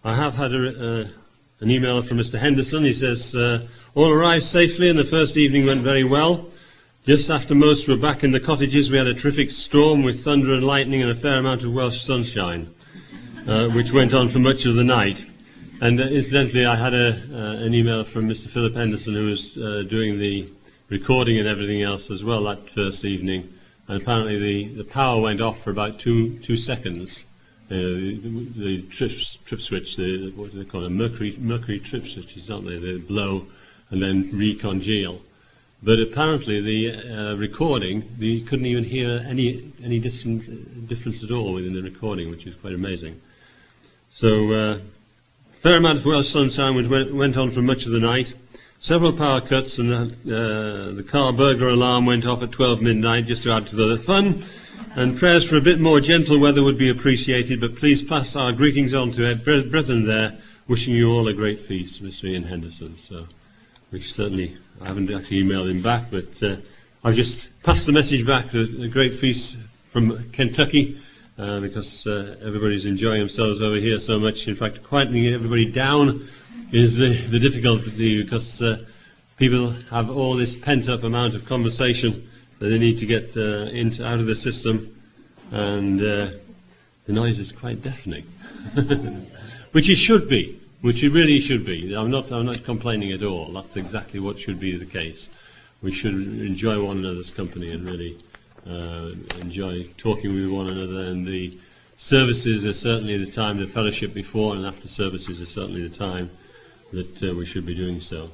I have had an email from Mr. Henderson. He says, all arrived safely and the first evening went very well. Just after most were back in the cottages, we had a terrific storm with thunder and lightning and a fair amount of Welsh sunshine, which went on for much of the night. And incidentally, I had an email from Mr. Philip Henderson, who was doing the recording and everything else as well that first evening. And apparently the power went off for about two seconds. The trip switch, what do they call it? Mercury trip switches, aren't they? They blow and then recongeal. But apparently the recording, you couldn't even hear any difference at all within the recording, which is quite amazing. So, fair amount of Welsh sunshine went on for much of the night. Several power cuts, and the car burglar alarm went off at 12 midnight just to add to the fun. And prayers for a bit more gentle weather would be appreciated, but please pass our greetings on to brethren there, wishing you all a great feast, Mr. Ian Henderson. So, I haven't actually emailed him back, but I've just passed the message back to a great feast from Kentucky, because everybody's enjoying themselves over here so much. In fact, quietening everybody down is the difficulty, because people have all this pent-up amount of conversation that they need to get out of the system, and the noise is quite deafening, which it should be. Which it really should be. I'm not complaining at all. That's exactly what should be the case. We should enjoy one another's company and really enjoy talking with one another. And the services are certainly the time, the fellowship before and after services are certainly the time that we should be doing so.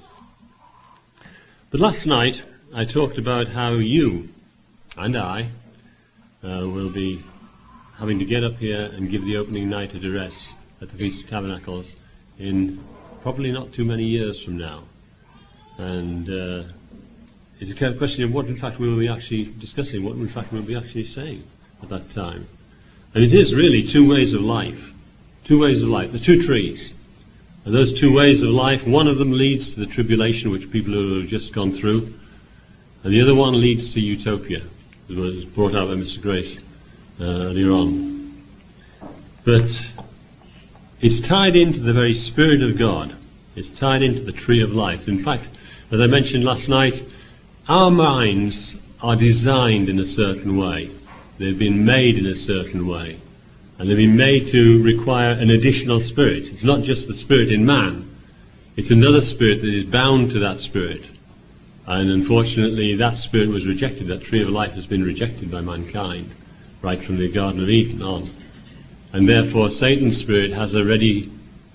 But last night I talked about how you and I will be having to get up here and give the opening night address at the Feast of Tabernacles in probably not too many years from now. And it's a kind of question of what in fact we will be actually discussing, what in fact we will be actually saying at that time. And it is really two ways of life. Two ways of life, the two trees. And those two ways of life, one of them leads to the tribulation which people have just gone through, and the other one leads to utopia, as was brought out by Mr. Grace earlier on. But it's tied into the very Spirit of God. It's tied into the tree of life. In fact, as I mentioned last night, our minds are designed in a certain way. They've been made in a certain way. And they've been made to require an additional spirit. It's not just the spirit in man. It's another spirit that is bound to that spirit. And unfortunately, that spirit was rejected. That tree of life has been rejected by mankind, right from the Garden of Eden on. And therefore, Satan's spirit has a ready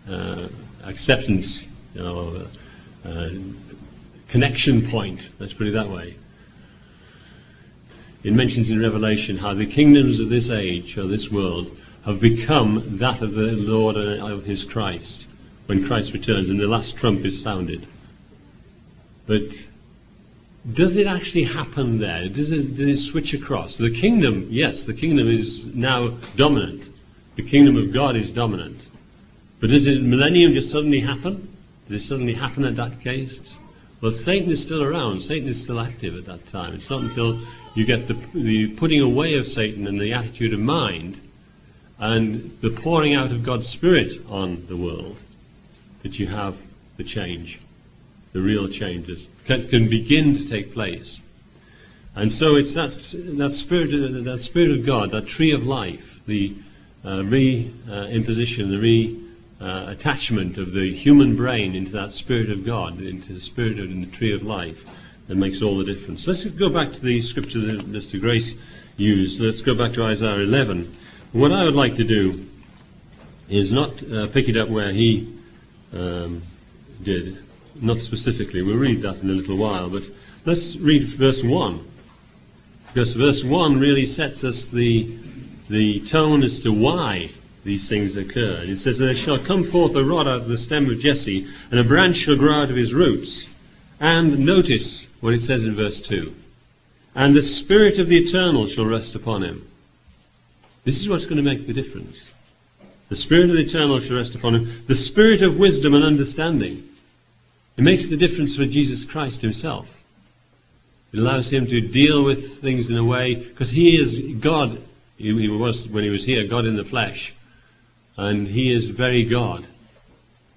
acceptance, connection point, let's put it that way. It mentions in Revelation how the kingdoms of this age, or this world, have become that of the Lord and of his Christ, when Christ returns and the last trump is sounded. But does it actually happen there? Does it switch across? The kingdom, yes, the kingdom is now dominant. The kingdom of God is dominant. But does the millennium just suddenly happen? Does it suddenly happen at that case? Well, Satan is still around. Satan is still active at that time. It's not until you get the putting away of Satan and the attitude of mind and the pouring out of God's Spirit on the world that you have the change, the real changes can begin to take place. And so it's that spirit of God, that tree of life, the re-imposition, the re-attachment of the human brain into that Spirit of God, into the Spirit in the tree of life, that makes all the difference. Let's go back to the scripture that Mr. Grace used. Let's go back to Isaiah 11. What I would like to do is not pick it up where he did, not specifically. We'll read that in a little while, but let's read verse 1. Because verse 1 really sets us the tone as to why these things occur. It says, there shall come forth a rod out of the stem of Jesse, and a branch shall grow out of his roots. And notice what it says in verse 2. And the Spirit of the Eternal shall rest upon him. This is what's going to make the difference. The Spirit of the Eternal shall rest upon him. The Spirit of wisdom and understanding. It makes the difference for Jesus Christ himself. It allows him to deal with things in a way, because he is God. He was, when he was here, God in the flesh. And he is very God.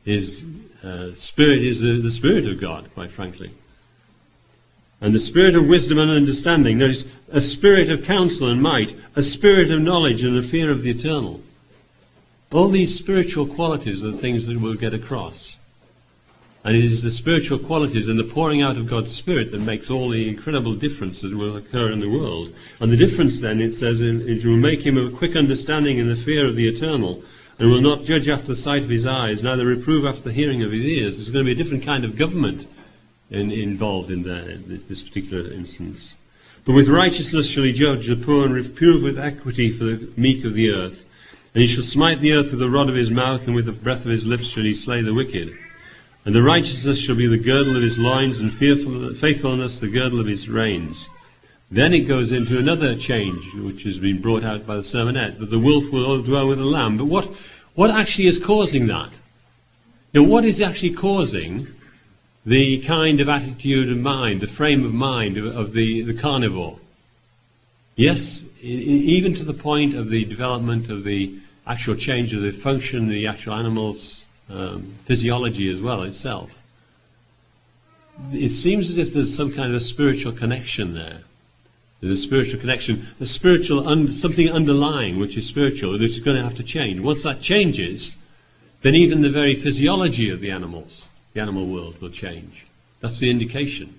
His Spirit is the Spirit of God, quite frankly. And the Spirit of wisdom and understanding. Notice, a spirit of counsel and might, a spirit of knowledge and the fear of the eternal. All these spiritual qualities are the things that we'll get across. And it is the spiritual qualities and the pouring out of God's Spirit that makes all the incredible difference that will occur in the world. And the difference then, it says, it will make him of quick understanding in the fear of the eternal, and will not judge after the sight of his eyes, neither reprove after the hearing of his ears. There's going to be a different kind of government involved in this particular instance. But with righteousness shall he judge the poor, and reprove with equity for the meek of the earth. And he shall smite the earth with the rod of his mouth, and with the breath of his lips shall he slay the wicked. And the righteousness shall be the girdle of his loins, and faithfulness the girdle of his reins. Then it goes into another change, which has been brought out by the sermonette, that the wolf will dwell with the lamb. But what actually is causing that? Now, what is actually causing the kind of attitude of mind, the frame of mind of the carnivore? Yes, even to the point of the development of the actual change of the function, the actual animal's physiology as well itself. It seems as if there's some kind of a spiritual connection there. There's a spiritual connection, a spiritual something underlying which is spiritual, which is going to have to change. Once that changes, then even the very physiology of the animals, the animal world, will change. That's the indication.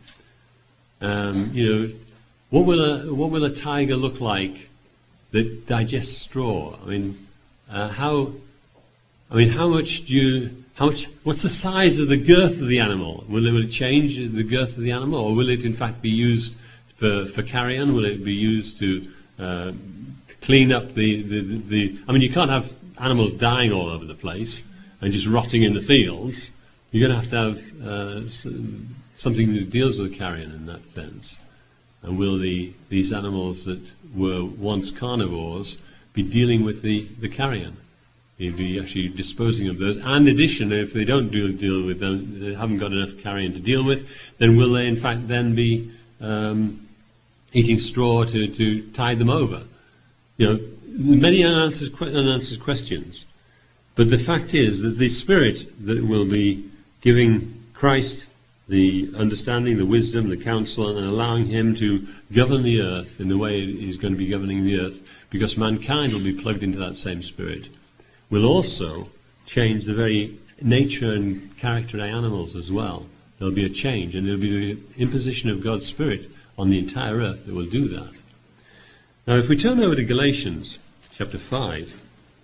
What will a tiger look like that digests straw? What's the size of the girth of the animal? Will it change the girth of the animal, or will it in fact be used for carrion? Will it be used to clean up you can't have animals dying all over the place and just rotting in the fields. You're going to have something that deals with carrion in that sense. And will these animals that were once carnivores be dealing with the carrion? You'd be actually disposing of those. And in addition, if they don't deal with them, they haven't got enough carrion to deal with, then will they in fact then be eating straw to tide them over? Many unanswered questions. But the fact is that the Spirit that will be giving Christ the understanding, the wisdom, the counsel, and allowing him to govern the earth in the way he's going to be governing the earth, because mankind will be plugged into that same Spirit, will also change the very nature and character of animals as well. There'll be a change, and there'll be the imposition of God's Spirit on the entire earth that will do that. Now, if we turn over to Galatians chapter 5,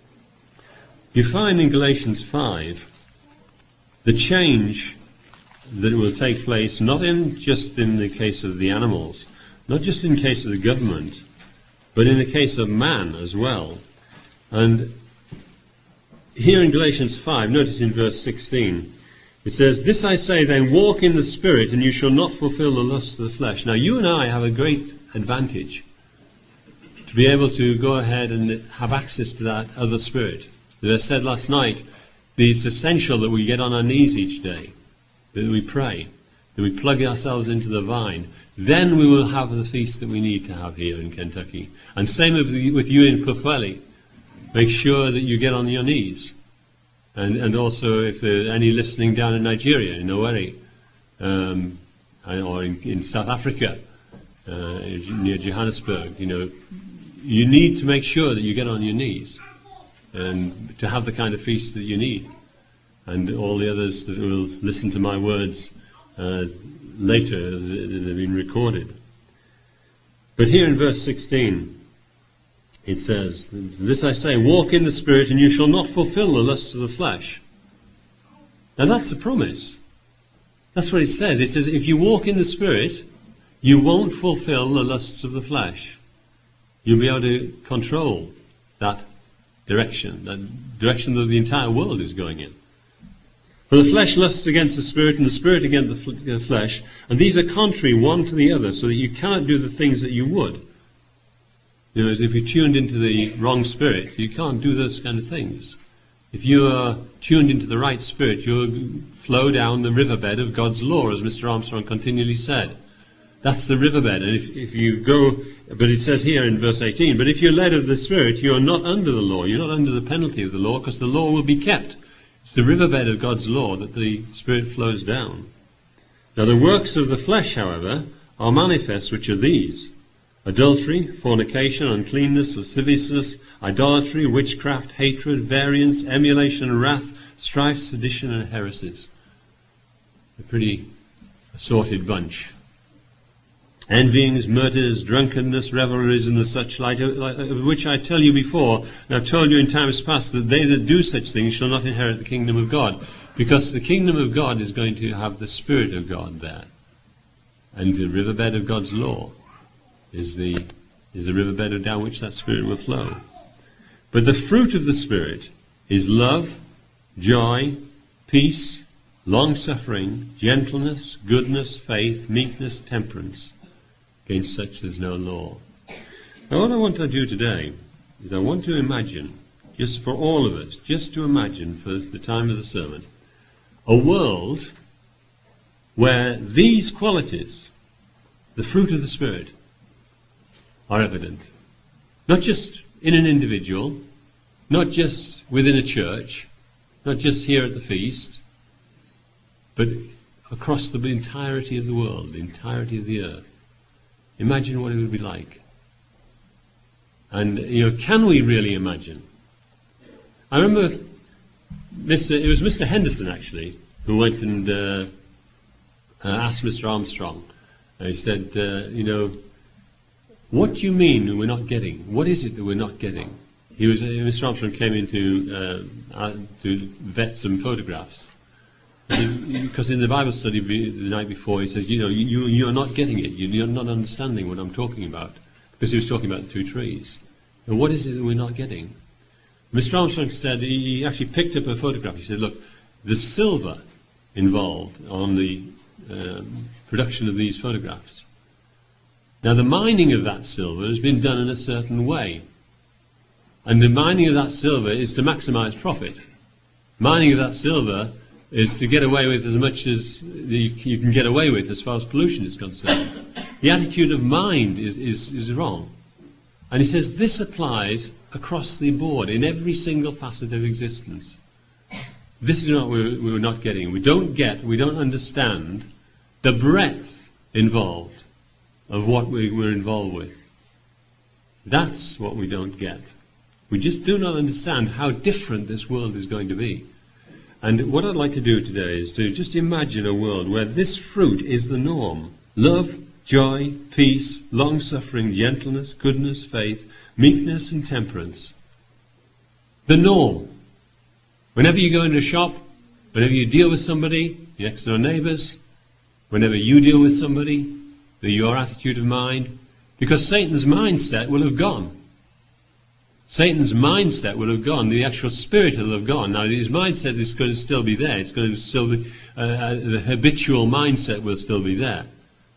you find in Galatians 5 the change that will take place not just in the case of the animals, not just in the case of the government, but in the case of man as well. And here in Galatians 5, notice in verse 16, it says, "This I say then, walk in the Spirit, and you shall not fulfill the lust of the flesh." Now, you and I have a great advantage to be able to go ahead and have access to that other Spirit. As I said last night, it's essential that we get on our knees each day, that we pray, that we plug ourselves into the vine. Then we will have the feast that we need to have here in Kentucky. And same with you in Pwllheli. Make sure that you get on your knees. And also, if there are any listening down in Nigeria, in Owerri, or in South Africa, near Johannesburg, you need to make sure that you get on your knees and to have the kind of feast that you need. And all the others that will listen to my words later, they've been recorded. But here in verse 16, it says, "This I say, walk in the Spirit, and you shall not fulfill the lusts of the flesh." Now that's a promise. That's what it says. It says, if you walk in the Spirit, you won't fulfill the lusts of the flesh. You'll be able to control that direction that the entire world is going in. "For the flesh lusts against the Spirit, and the Spirit against the flesh, and these are contrary one to the other, so that you cannot do the things that you would." As if you're tuned into the wrong spirit, you can't do those kind of things. If you are tuned into the right spirit, you'll flow down the riverbed of God's law, as Mr. Armstrong continually said. That's the riverbed. And if you go, but it says here in verse 18, "But if you're led of the Spirit, you are not under the law." You're not under the penalty of the law, because the law will be kept. It's the riverbed of God's law that the Spirit flows down. Now the works of the flesh, however, are manifest, which are these: adultery, fornication, uncleanness, lasciviousness, idolatry, witchcraft, hatred, variance, emulation, wrath, strife, sedition, and heresies. A pretty assorted bunch. Envyings, murders, drunkenness, revelries, and the such like, of which I tell you before, and I've told you in times past, that they that do such things shall not inherit the kingdom of God. Because the kingdom of God is going to have the Spirit of God there. And the riverbed of God's law is the riverbed down which that Spirit will flow. But the fruit of the Spirit is love, joy, peace, long-suffering, gentleness, goodness, faith, meekness, temperance. Against such there's no law. Now what I want to do today is I want to imagine, just for all of us, just to imagine for the time of the sermon, a world where these qualities, the fruit of the Spirit, are evident. Not just in an individual, not just within a church, not just here at the feast, but across the entirety of the world, the entirety of the earth. Imagine what it would be like. And, can we really imagine? I remember it was Mr. Henderson, actually, who went and asked Mr. Armstrong. And he said, what do you mean we're not getting? What is it that we're not getting? Mr. Armstrong came in to vet some photographs. Because in the Bible study the night before, he says, you're not getting it. You're not understanding what I'm talking about. Because he was talking about the two trees. And what is it that we're not getting? Mr. Armstrong said, he actually picked up a photograph. He said, look, the silver involved on the production of these photographs. Now, the mining of that silver has been done in a certain way. And the mining of that silver is to maximize profit. Mining of that silver is to get away with as much as you can get away with as far as pollution is concerned. The attitude of mind is wrong. And he says this applies across the board in every single facet of existence. This is what we're not getting. We don't understand the breadth involved of what we're involved with. That's what we don't get. We just do not understand how different this world is going to be. And what I'd like to do today is to just imagine a world where this fruit is the norm. Love, joy, peace, long-suffering, gentleness, goodness, faith, meekness, and temperance. The norm. Whenever you go into a shop, whenever you deal with somebody, your next-door neighbours, whenever you deal with somebody, your attitude of mind, because Satan's mindset will have gone. Satan's mindset will have gone. The actual spirit will have gone. Now, his mindset is going to still be there. It's going to still be, the habitual mindset will still be there.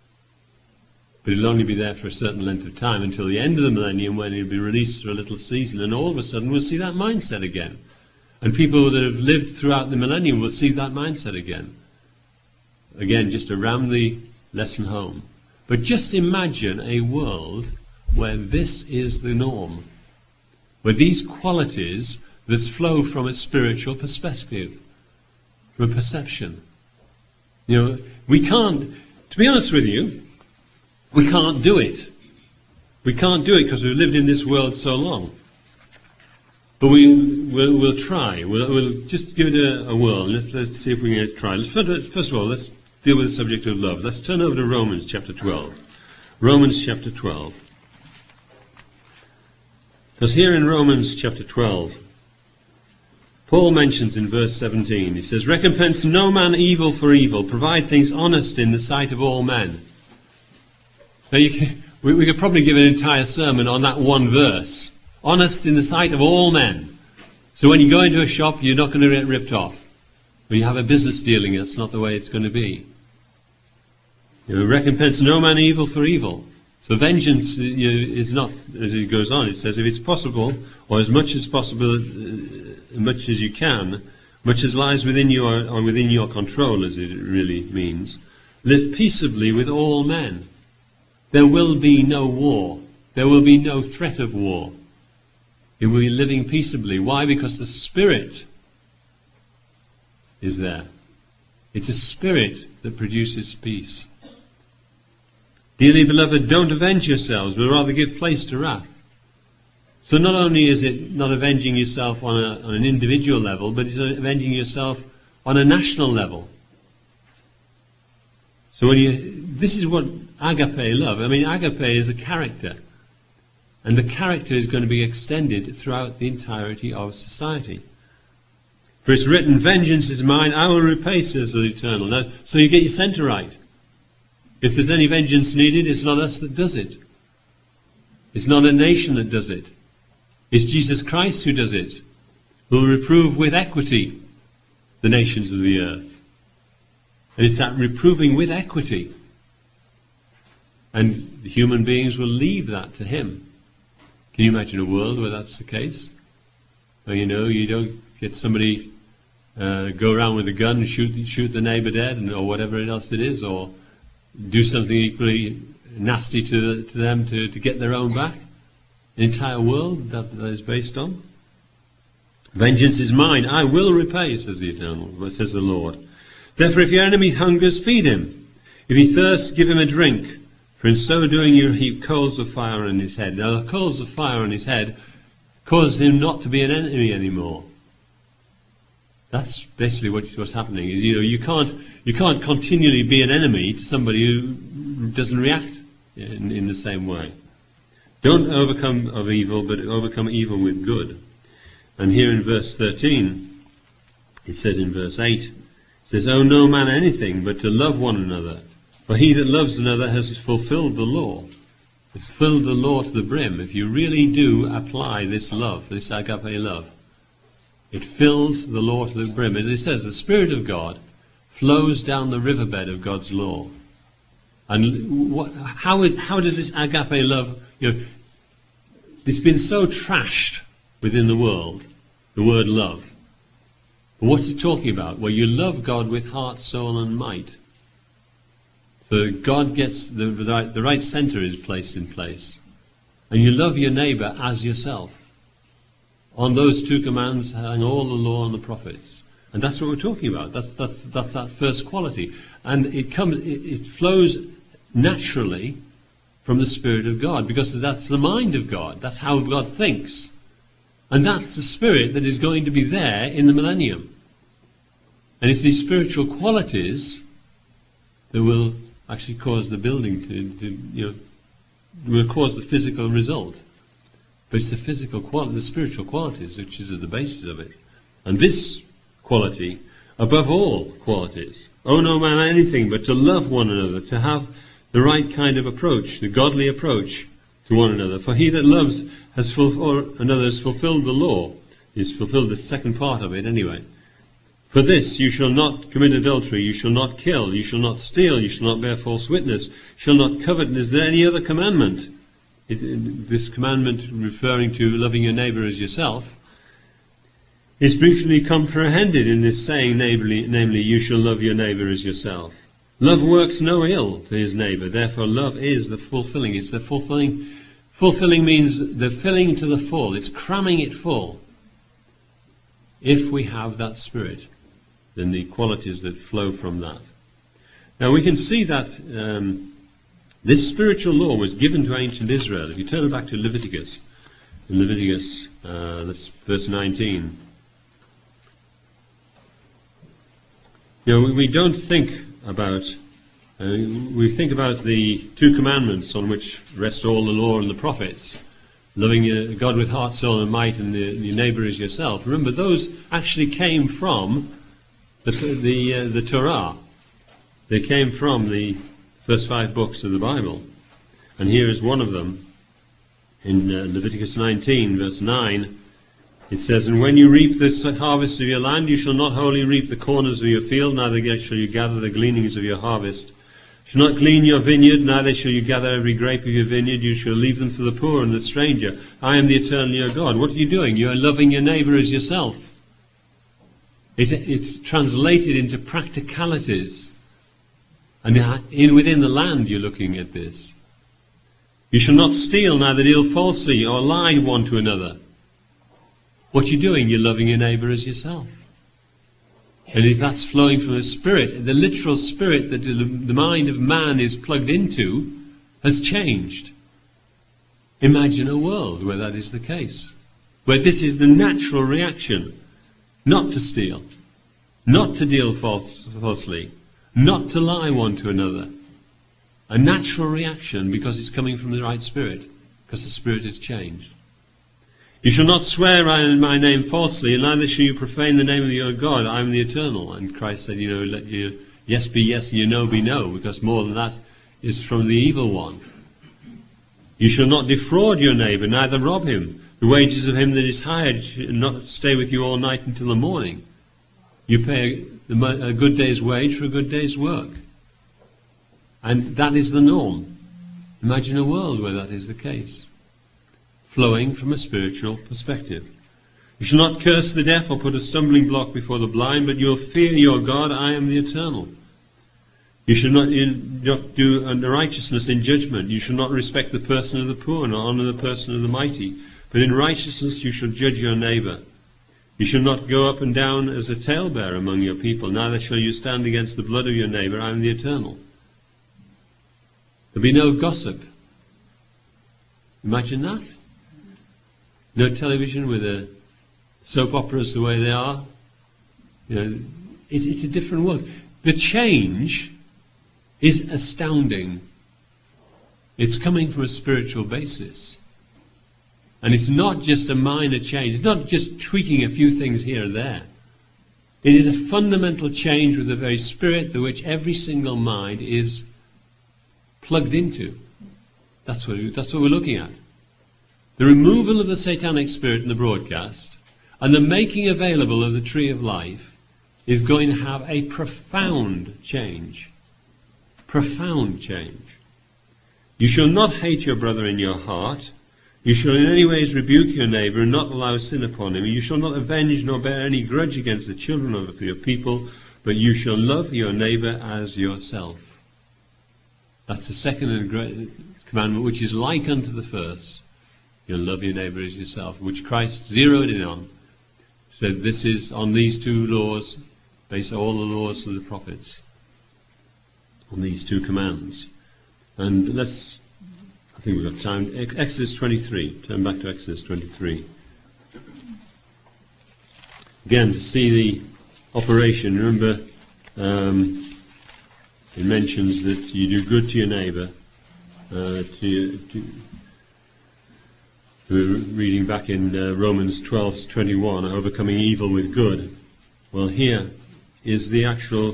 But it'll only be there for a certain length of time until the end of the millennium, when it'll be released for a little season, and all of a sudden we'll see that mindset again. And people that have lived throughout the millennium will see that mindset again. Again, just to ram the lesson home. But just imagine a world where this is the norm, where these qualities that flow from a spiritual perspective, from a perception. We can't, to be honest with you, we can't do it. We can't do it because we've lived in this world so long. But we'll try. We'll just give it a whirl. Let's see if we can try. First of all, let's deal with the subject of love. Let's turn over to Romans chapter 12. Romans chapter 12. Because here in Romans chapter 12, Paul mentions in verse 17, he says, "Recompense no man evil for evil, provide things honest in the sight of all men." Now we could probably give an entire sermon on that one verse. Honest in the sight of all men. So when you go into a shop, you're not going to get ripped off. When you have a business dealing, that's not the way it's going to be. Recompense no man evil for evil. So vengeance is not, as it goes on, it says, if it's possible, or as much as possible, as much as you can, much as lies within you or within your control, as it really means, live peaceably with all men. There will be no war. There will be no threat of war. You will be living peaceably. Why? Because the Spirit is there. It's a spirit that produces peace. Dearly beloved, don't avenge yourselves, but rather give place to wrath. So not only is it not avenging yourself on an individual level, but it's avenging yourself on a national level. So this is what agape love. I mean, agape is a character. And the character is going to be extended throughout the entirety of society. For it's written, vengeance is mine, I will repay, says the Eternal. Now, so you get your centre right. If there's any vengeance needed, it's not us that does it. It's not a nation that does it. It's Jesus Christ who does it, who will reprove with equity the nations of the earth. And it's that reproving with equity. And the human beings will leave that to him. Can you imagine a world where that's the case? Well, you don't get somebody go around with a gun and shoot the neighbour dead, or whatever else it is, or do something equally nasty to them to get their own back. An entire world that is based on. Vengeance is mine, I will repay, says the Eternal, says the Lord. Therefore, if your enemy hungers, feed him. If he thirsts, give him a drink. For in so doing you heap coals of fire on his head. Now, the coals of fire on his head causes him not to be an enemy anymore. That's basically what's happening. Is, you can't continually be an enemy to somebody who doesn't react in the same way. Don't overcome of evil, but overcome evil with good. And here in verse 13, it says in verse 8, it says, owe no man anything but to love one another. For he that loves another has fulfilled the law. It's filled the law to the brim. If you really do apply this love, this agape love, it fills the law to the brim. As it says, the Spirit of God flows down the riverbed of God's law. And how does this agape love, it's been so trashed within the world, the word love. But what's it talking about? Well, you love God with heart, soul and might. So God gets the right centre is placed in place. And you love your neighbour as yourself. On those two commands hang all the law and the prophets. And that's what we're talking about. That's that first quality. And it flows naturally from the Spirit of God, because that's the mind of God. That's how God thinks. And that's the Spirit that is going to be there in the millennium. And it's these spiritual qualities that will actually cause the building will cause the physical result. But it's the physical quality, the spiritual qualities, which is at the basis of it. And this quality, above all qualities, owe no man anything but to love one another, to have the right kind of approach, the godly approach to one another. For he that loves another has fulfilled the law. He's fulfilled the second part of it anyway. For this, you shall not commit adultery, you shall not kill, you shall not steal, you shall not bear false witness, you shall not covet. Is there any other commandment? This commandment, referring to loving your neighbour as yourself, is briefly comprehended in this saying, namely, you shall love your neighbour as yourself. Love works no ill to his neighbour, therefore love is the fulfilling. It's the fulfilling. Fulfilling means the filling to the full. It's cramming it full. If we have that Spirit, then the qualities that flow from that. Now we can see that this spiritual law was given to ancient Israel. If you turn back to Leviticus, in Leviticus, that's verse 19. We don't think about, we think about the two commandments on which rest all the law and the prophets. Loving God with heart, soul and might, and your neighbour as yourself. Remember, those actually came from the Torah. They came from the first 5 books of the Bible. And here is one of them. In Leviticus 19, verse 9, it says, and when you reap the harvest of your land, you shall not wholly reap the corners of your field, neither shall you gather the gleanings of your harvest. You shall not glean your vineyard, neither shall you gather every grape of your vineyard. You shall leave them for the poor and the stranger. I am the eternal your God. What are you doing? You are loving your neighbour as yourself. It's translated into practicalities. And within the land you're looking at this. You shall not steal, neither deal falsely, or lie one to another. What are you doing? You're loving your neighbour as yourself. And if that's flowing from a spirit, the literal spirit that the mind of man is plugged into has changed. Imagine a world where that is the case, where this is the natural reaction, not to steal, not to deal falsely, not to lie one to another. A natural reaction because it's coming from the right spirit, because the spirit has changed. You shall not swear in my name falsely, and neither shall you profane the name of your God. I am the Eternal. And Christ said, let your yes be yes and your no be no, because more than that is from the evil one. You shall not defraud your neighbour, neither rob him. The wages of him that is hired shall not stay with you all night until the morning. You pay a good day's wage for a good day's work. And that is the norm. Imagine a world where that is the case, flowing from a spiritual perspective. You shall not curse the deaf or put a stumbling block before the blind, but you'll fear your God. I am the Eternal. You shall not do unrighteousness in judgment. You shall not respect the person of the poor, nor honour the person of the mighty. But in righteousness you shall judge your neighbour. You shall not go up and down as a talebearer among your people, neither shall you stand against the blood of your neighbour. I am the Eternal. There'll be no gossip. Imagine that. No television with the soap operas the way they are. It's a different world. The change is astounding. It's coming from a spiritual basis. And it's not just a minor change. It's not just tweaking a few things here and there. It is a fundamental change with the very spirit to which every single mind is plugged into. That's what we're looking at. The removal of the satanic spirit in the broadcast and the making available of the tree of life is going to have a profound change. Profound change. You shall not hate your brother in your heart. You shall in any ways rebuke your neighbour and not allow sin upon him. You shall not avenge nor bear any grudge against the children of your people, but you shall love your neighbour as yourself. That's the second commandment, which is like unto the first. You'll love your neighbour as yourself, which Christ zeroed in on. Said this is on these two laws, based all the laws of the prophets, on these two commands. And I think we've got time. Exodus 23. Turn back to Exodus 23. Again, to see the operation. Remember, it mentions that you do good to your neighbour. We're reading back in Romans 12:21, overcoming evil with good. Well, here is the actual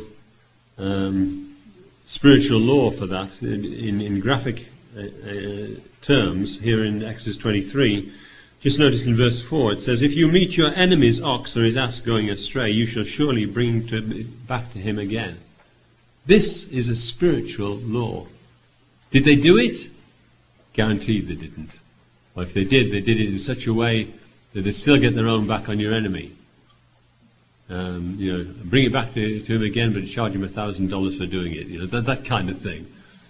spiritual law for that in graphic terms here in Exodus 23. Just notice in verse 4 it says, if you meet your enemy's ox or his ass going astray, you shall surely bring it back to him again. This is a spiritual law. Did they do it? Guaranteed they didn't. Or if they did it in such a way that they still get their own back on your enemy. Bring it back to him again, but charge him $1,000 for doing it. That kind of thing.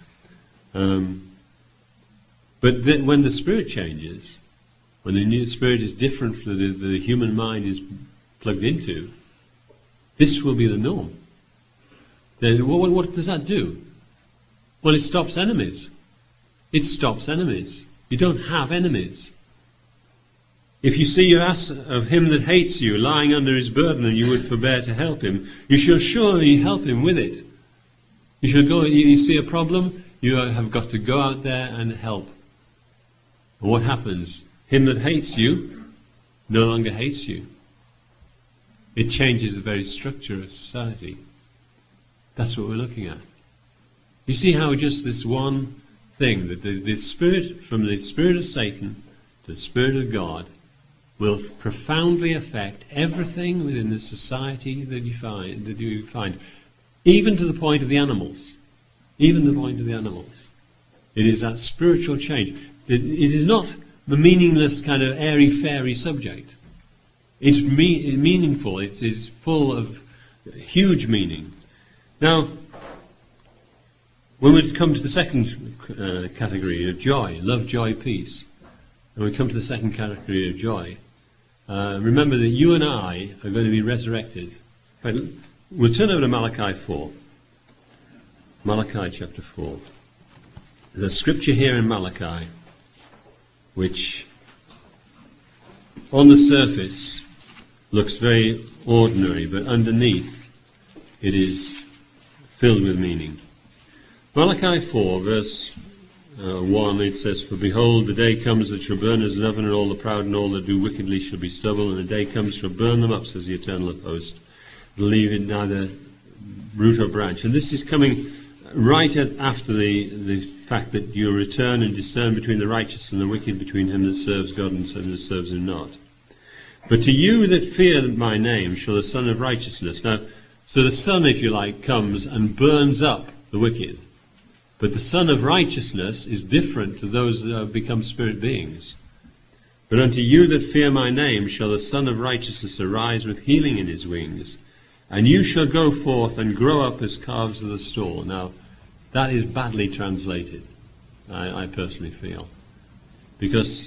But then when the spirit changes, when the new spirit is different from the human mind is plugged into, this will be the norm. Then what does that do? Well, it stops enemies. It stops enemies. You don't have enemies. If you see your ass of him that hates you lying under his burden and you would forbear to help him, you shall surely help him with it. You shall go, you see a problem, you have got to go out there and help. And what happens? Him that hates you no longer hates you. It changes the very structure of society. That's what we're looking at. You see how just this one thing, that the spirit, from the spirit of Satan to the spirit of God, will profoundly affect everything within the society that you find, even to the point of the animals. Even to the point of the animals. It is that spiritual change. It is not a meaningless kind of airy-fairy subject. It's meaningful. It is full of huge meaning. Now, when we come to the second category of joy, love, joy, peace, and we come to the second category of joy, remember that you and I are going to be resurrected. We'll turn over to Malachi 4. Malachi chapter 4. There's a scripture here in Malachi which on the surface looks very ordinary, but underneath it is filled with meaning. Malachi 4 verse 1, it says, "For behold, the day comes that shall burn as an oven, and all the proud and all that do wickedly shall be stubble, and the day comes shall burn them up, says the eternal of hosts, and leave it neither root or branch." And this is coming right after the fact that you return and discern between the righteous and the wicked, between him that serves God and him that serves him not. "But to you that fear my name shall the Son of Righteousness." Now, so the Son, if you like, comes and burns up the wicked. But the Son of Righteousness is different to those that have become spirit beings. "But unto you that fear my name shall the Son of Righteousness arise with healing in his wings, and you shall go forth and grow up as calves of the stall." Now, that is badly translated, I personally feel. Because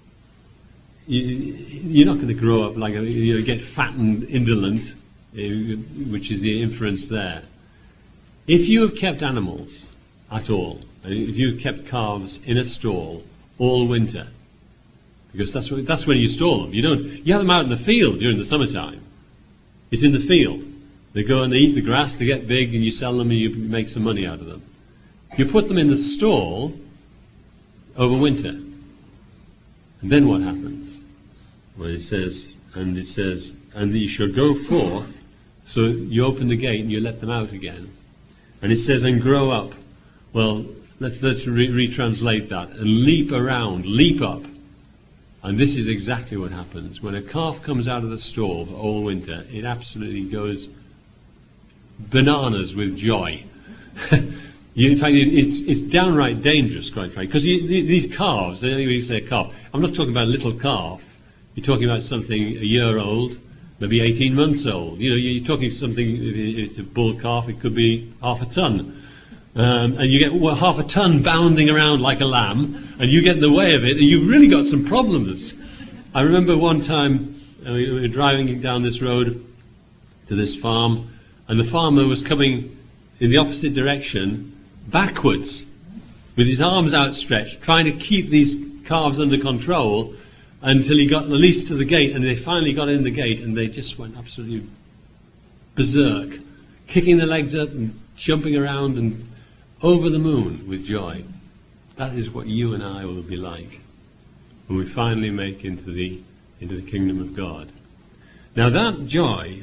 you're not going to grow up like, get fat and indolent, which is the inference there. If you have kept animals at all, if you've kept calves in a stall all winter, because that's when you stall them. You have them out in the field during the summertime. It's in the field. They go and they eat the grass, they get big, and you sell them and you make some money out of them. You put them in the stall over winter. And then what happens? Well, it says, and you shall go forth, so you open the gate and you let them out again. And it says, and grow up. Well, let's retranslate that. And leap around, leap up. And this is exactly what happens. When a calf comes out of the stall for all winter, it absolutely goes bananas with joy. In fact, it's downright dangerous, quite frankly, because these calves, when you say a calf, I'm not talking about a little calf. You're talking about something a year old, maybe 18 months old. You're talking something, if it's a bull calf, it could be half a ton. And you get half a ton bounding around like a lamb, and you get in the way of it, and you've really got some problems. I remember one time we were driving down this road to this farm, and the farmer was coming in the opposite direction, backwards, with his arms outstretched, trying to keep these calves under control until he got at least to the gate, and they finally got in the gate, and they just went absolutely berserk, kicking their legs up and jumping around and over the moon with joy. That is what you and I will be like when we finally make into the kingdom of God. Now that joy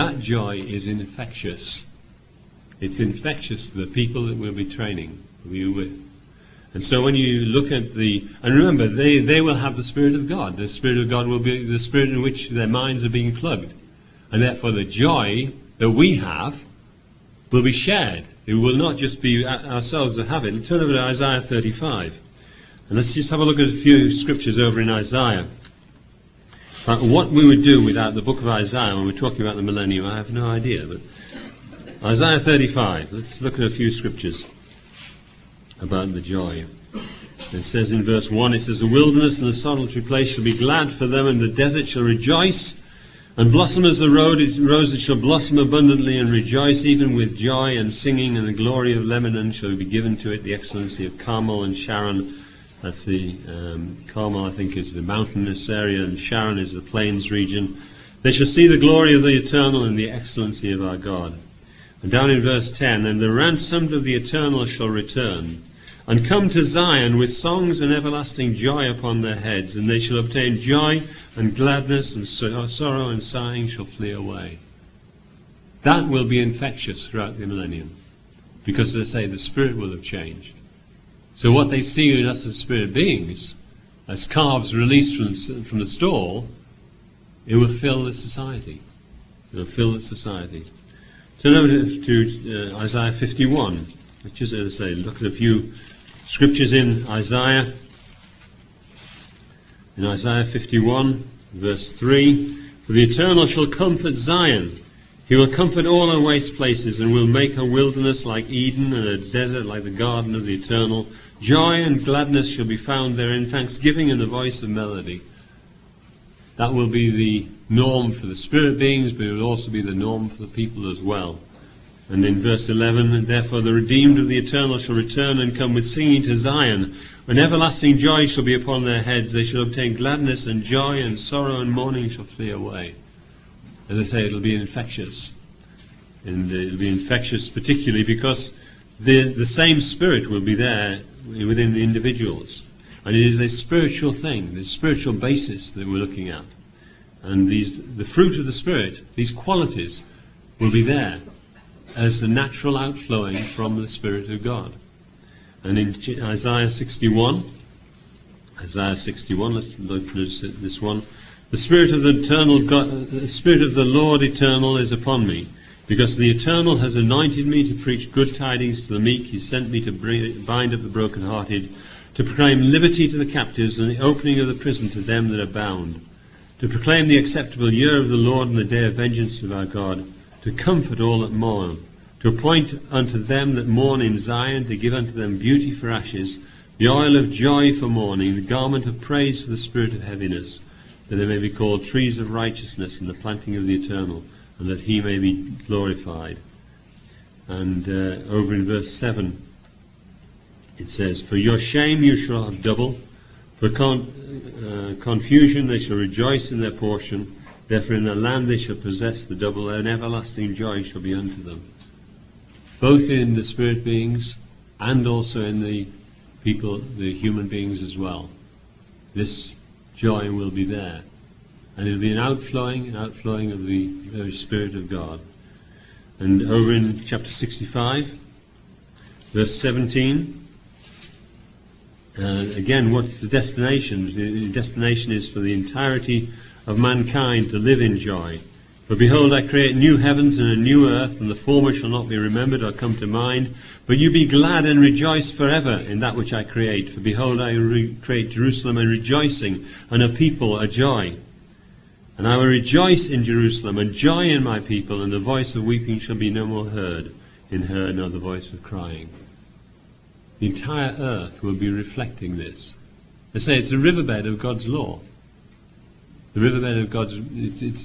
is infectious. It's infectious to the people that we'll be training you with. And so when you look at and remember, they will have the Spirit of God. The Spirit of God will be the Spirit in which their minds are being plugged. And therefore the joy that we have will be shared. It will not just be ourselves that have it. Turn over to Isaiah 35. And let's just have a look at a few scriptures over in Isaiah. But what we would do without the book of Isaiah when we're talking about the millennium, I have no idea. But Isaiah 35, let's look at a few scriptures about the joy. It says in verse 1, it says, "The wilderness and the solitary place shall be glad for them, and the desert shall rejoice, and blossom as the rose that shall blossom abundantly and rejoice, even with joy and singing, and the glory of Lebanon shall be given to it, the excellency of Carmel and Sharon." That's the Carmel, I think, is the mountainous area, and Sharon is the plains region. "They shall see the glory of the eternal and the excellency of our God." And down in verse 10, "And the ransomed of the eternal shall return, and come to Zion with songs and everlasting joy upon their heads, and they shall obtain joy and gladness, and sorrow and sighing shall flee away." That will be infectious throughout the millennium, because, as I say, the Spirit will have changed. So what they see in us as spirit beings, as calves released from the stall, it will fill the society. It will fill the society. Turn over to Isaiah 51. Which is, as I say, look at a few scriptures in Isaiah. In Isaiah 51, verse 3, "For the Eternal shall comfort Zion. He will comfort all her waste places, and will make her wilderness like Eden, and her desert like the garden of the Eternal. Joy and gladness shall be found therein, thanksgiving and the voice of melody." That will be the norm for the spirit beings, but it will also be the norm for the people as well. And in verse 11, therefore the redeemed of the eternal shall return and come with singing to Zion. When everlasting joy shall be upon their heads, they shall obtain gladness and joy, and sorrow and mourning shall flee away. As I say, it'll be infectious. And it'll be infectious particularly because the same spirit will be there within the individuals. And it is a spiritual thing, the spiritual basis that we're looking at. And the fruit of the Spirit, these qualities, will be there as the natural outflowing from the Spirit of God. And in Isaiah 61, let's look at this one. The Spirit of the eternal God, the Spirit of the Lord eternal is upon me, because the Eternal has anointed me to preach good tidings to the meek. He sent me to bind up the brokenhearted, to proclaim liberty to the captives and the opening of the prison to them that are bound, to proclaim the acceptable year of the Lord and the day of vengeance of our God, to comfort all that mourn, to appoint unto them that mourn in Zion, to give unto them beauty for ashes, the oil of joy for mourning, the garment of praise for the spirit of heaviness, that they may be called trees of righteousness and the planting of the Eternal, and that he may be glorified. And over in verse 7, it says, for your shame you shall have double, for confusion they shall rejoice in their portion, therefore in their land they shall possess the double, and everlasting joy shall be unto them. Both in the spirit beings and also in the people, the human beings as well. This joy will be there. And it will be an outflowing of the very Spirit of God. And over in chapter 65, verse 17, again, what's the destination? The destination is for the entirety of mankind to live in joy. For behold, I create new heavens and a new earth, and the former shall not be remembered or come to mind. But you be glad and rejoice forever in that which I create. For behold, I create Jerusalem a rejoicing, and a people a joy. And I will rejoice in Jerusalem, and joy in my people, and the voice of weeping shall be no more heard in her, nor the voice of crying. The entire earth will be reflecting this. I say it's the riverbed of God's law. The riverbed of God's, it's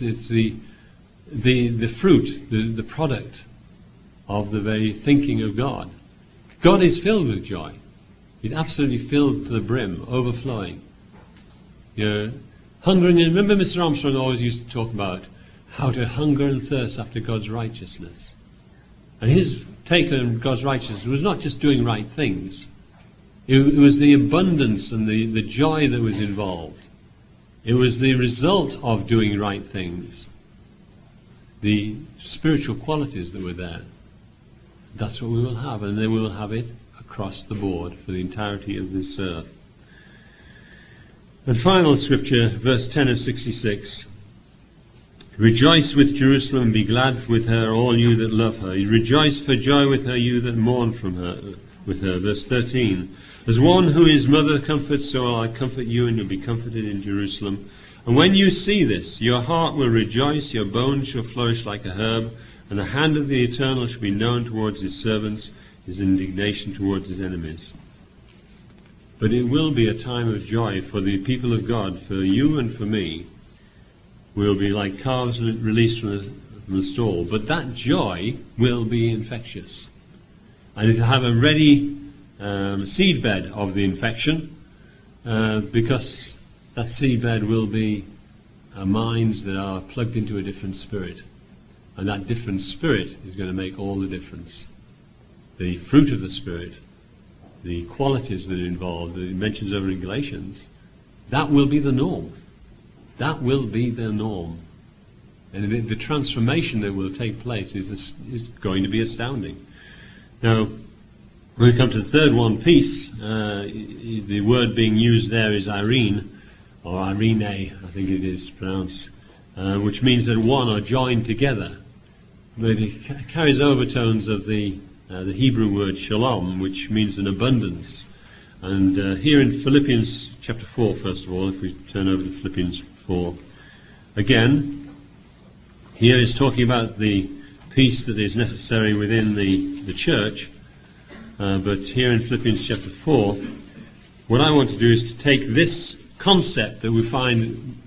the fruit, the product of the very thinking of God. God is filled with joy. He's absolutely filled to the brim, overflowing. You know, hungering, and remember Mr. Armstrong always used to talk about how to hunger and thirst after God's righteousness. And his take on God's righteousness was not just doing right things. It was the abundance and the joy that was involved. It was the result of doing right things. The spiritual qualities that were there. That's what we will have, and then we will have it across the board for the entirety of this earth. And final scripture, verse 10 of 66. Rejoice with Jerusalem and be glad with her, all you that love her. Rejoice for joy with her, you that mourn with her. Verse 13. As one who his mother comforts, so will I comfort you, and you'll be comforted in Jerusalem. And when you see this, your heart will rejoice, your bones shall flourish like a herb, and the hand of the Eternal shall be known towards his servants, his indignation towards his enemies. But it will be a time of joy for the people of God, for you and for me. We'll be like calves released from the stall. But that joy will be infectious. And it'll have a ready seedbed of the infection, because that seedbed will be minds that are plugged into a different spirit. And that different spirit is going to make all the difference. The fruit of the Spirit, the qualities that are involved, that it mentions over in Galatians, that will be the norm. That will be the norm. And the transformation that will take place is going to be astounding. Now, when we come to the third one, peace, the word being used there is Irene, or Irene, I think it is pronounced, which means that one are joined together. But it carries overtones of the Hebrew word shalom, which means an abundance. And here in Philippians chapter 4, first of all, if we turn over to Philippians 4, again, here is talking about the peace that is necessary within the church. But here in Philippians chapter 4, what I want to do is to take this concept that we find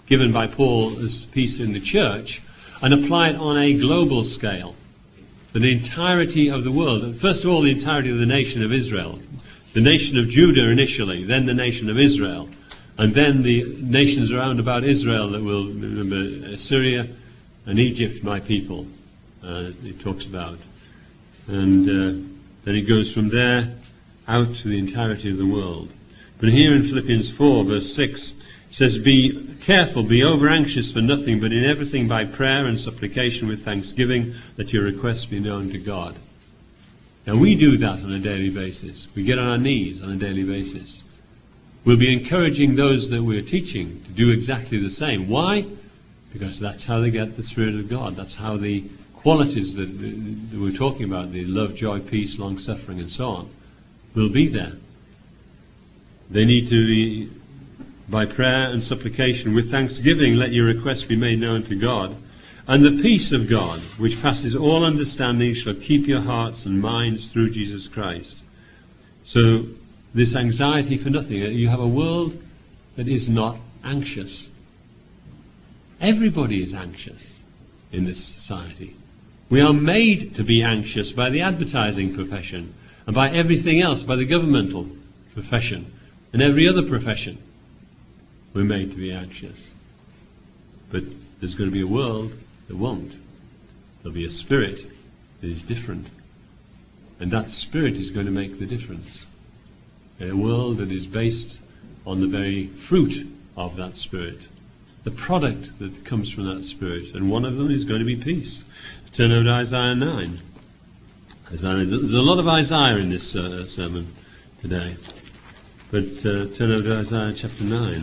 given by Paul as peace in the church, and apply it on a global scale. For the entirety of the world. First of all, the entirety of the nation of Israel. The nation of Judah initially, then the nation of Israel. And then the nations around about Israel that will, remember, Syria and Egypt, my people, it talks about. And then it goes from there out to the entirety of the world. But here in Philippians 4, verse 6, it says, "Be careful, be over-anxious for nothing, but in everything by prayer and supplication with thanksgiving, that your requests be known to God." Now we do that on a daily basis. We get on our knees on a daily basis. We'll be encouraging those that we're teaching to do exactly the same. Why? Because that's how they get the Spirit of God. That's how the qualities that we're talking about, the love, joy, peace, long-suffering, and so on, will be there. They need to be, by prayer and supplication, with thanksgiving, let your requests be made known to God. And the peace of God, which passes all understanding, shall keep your hearts and minds through Jesus Christ. So, this anxiety for nothing. You have a world that is not anxious. Everybody is anxious in this society. We are made to be anxious by the advertising profession and by everything else, by the governmental profession and every other profession. We're made to be anxious. But there's going to be a world that won't. There'll be a spirit that is different. And that spirit is going to make the difference. A world that is based on the very fruit of that spirit, the product that comes from that spirit, and one of them is going to be peace. Turn over to Isaiah 9. There's a lot of Isaiah in this sermon today, but turn over to Isaiah chapter 9.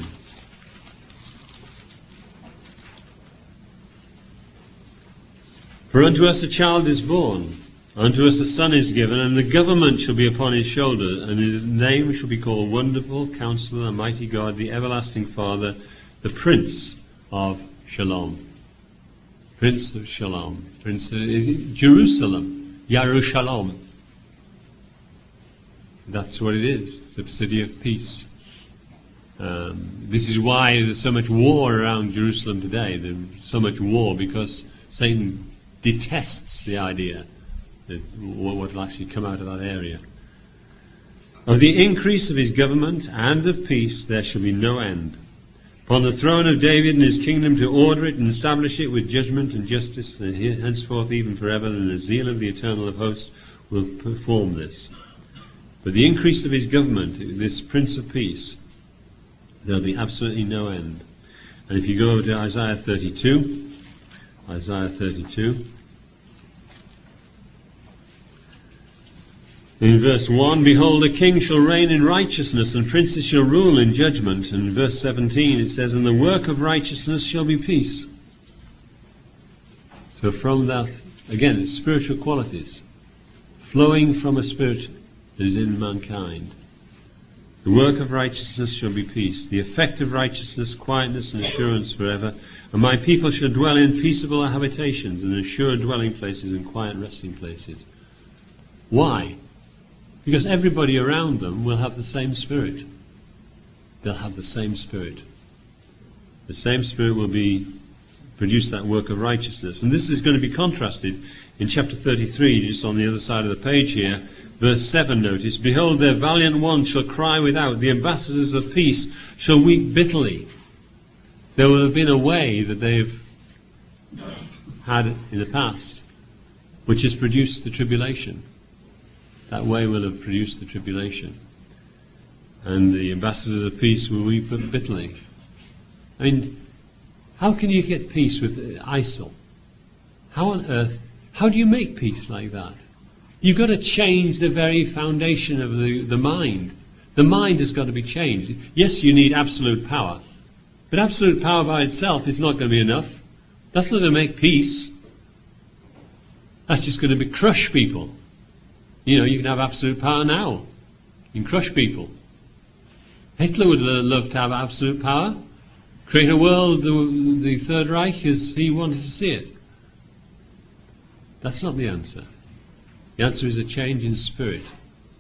"For unto us a child is born, unto us a son is given, and the government shall be upon his shoulder, and his name shall be called Wonderful, Counselor, Mighty God, the Everlasting Father, the Prince of Shalom." Prince of Shalom. Prince of Jerusalem. Yerushalom. That's what it is. It's a city of peace. This is why there's so much war around Jerusalem today. There's so much war because Satan detests the idea that what will actually come out of that area. "Of the increase of his government and of peace there shall be no end. Upon the throne of David and his kingdom, to order it and establish it with judgment and justice, and henceforth even forever, and the zeal of the Eternal of hosts will perform this." But the increase of his government, this Prince of Peace, there'll be absolutely no end. And if you go over to Isaiah 32, in verse 1, "Behold, a king shall reign in righteousness, and princes shall rule in judgment." And in verse 17 it says, "And the work of righteousness shall be peace." So from that, again, it's spiritual qualities, flowing from a spirit that is in mankind. The work of righteousness shall be peace. The effect of righteousness, quietness and assurance forever. "And my people shall dwell in peaceable habitations, and assured dwelling places, and quiet resting places." Why? Because everybody around them will have the same spirit. They'll have the same spirit. The same spirit will produce that work of righteousness. And this is going to be contrasted in chapter 33, just on the other side of the page here. Verse 7, notice, "Behold, their valiant ones shall cry without, the ambassadors of peace shall weep bitterly." There will have been a way that they've had in the past, which has produced the tribulation. That way will have produced the tribulation. And the ambassadors of peace will weep bitterly. I mean, how can you get peace with ISIL? How on earth, how do you make peace like that? You've got to change the very foundation of the mind. The mind has got to be changed. Yes, you need absolute power. But absolute power by itself is not going to be enough. That's not going to make peace. That's just going to crush people. You know, you can have absolute power now. You can crush people. Hitler would love to have absolute power. Create a world, the Third Reich, as he wanted to see it. That's not the answer. The answer is a change in spirit.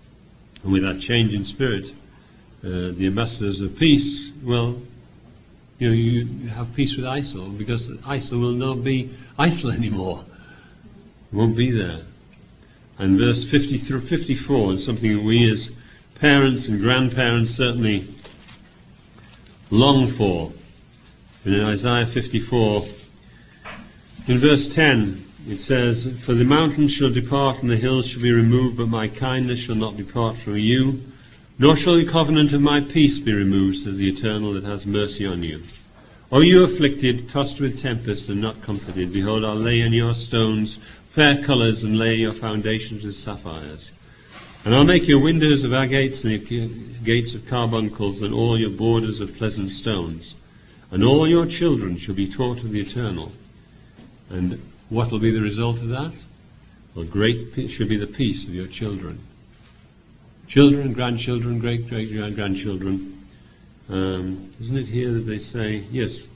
And with that change in spirit, the ambassadors of peace, well, you have peace with ISIL, because ISIL will not be ISIL anymore. It won't be there. And verse 50 through 54 is something that we as parents and grandparents certainly long for. In Isaiah 54, in verse 10, it says, "For the mountains shall depart and the hills shall be removed, but my kindness shall not depart from you, nor shall the covenant of my peace be removed, says the Eternal that has mercy on you. O you afflicted, tossed with tempest and not comforted, behold, I'll lay in your stones fair colours and lay your foundations with sapphires. And I'll make your windows of agates and your gates of carbuncles and all your borders of pleasant stones. And all your children shall be taught of the Eternal." And what will be the result of that? Well, great shall be the peace of your children. Children, grandchildren, great-great-grandchildren. Isn't it here that they say, yes,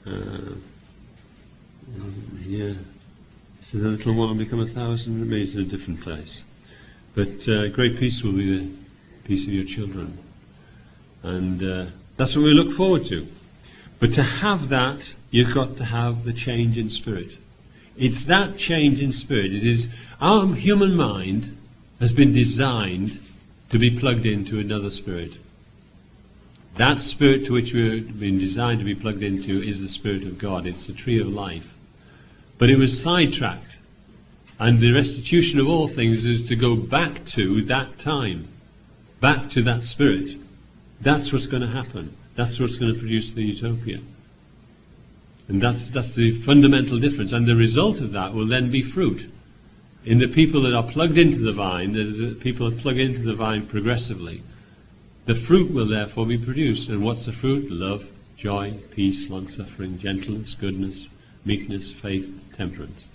yeah, it says a little one will become 1,000, maybe it's in a different place. But great peace will be the peace of your children. And that's what we look forward to. But to have that, you've got to have the change in spirit. It's that change in spirit. It is our human mind has been designed to be plugged into another spirit. That spirit to which we've been designed to be plugged into is the Spirit of God. It's the tree of life. But it was sidetracked. And the restitution of all things is to go back to that time. Back to that spirit. That's what's going to happen. That's what's going to produce the utopia. And that's the fundamental difference. And the result of that will then be fruit. In the people that are plugged into the vine, there's people that plug into the vine progressively. The fruit will therefore be produced. And what's the fruit? Love, joy, peace, long-suffering, gentleness, goodness, meekness, faith, temperance.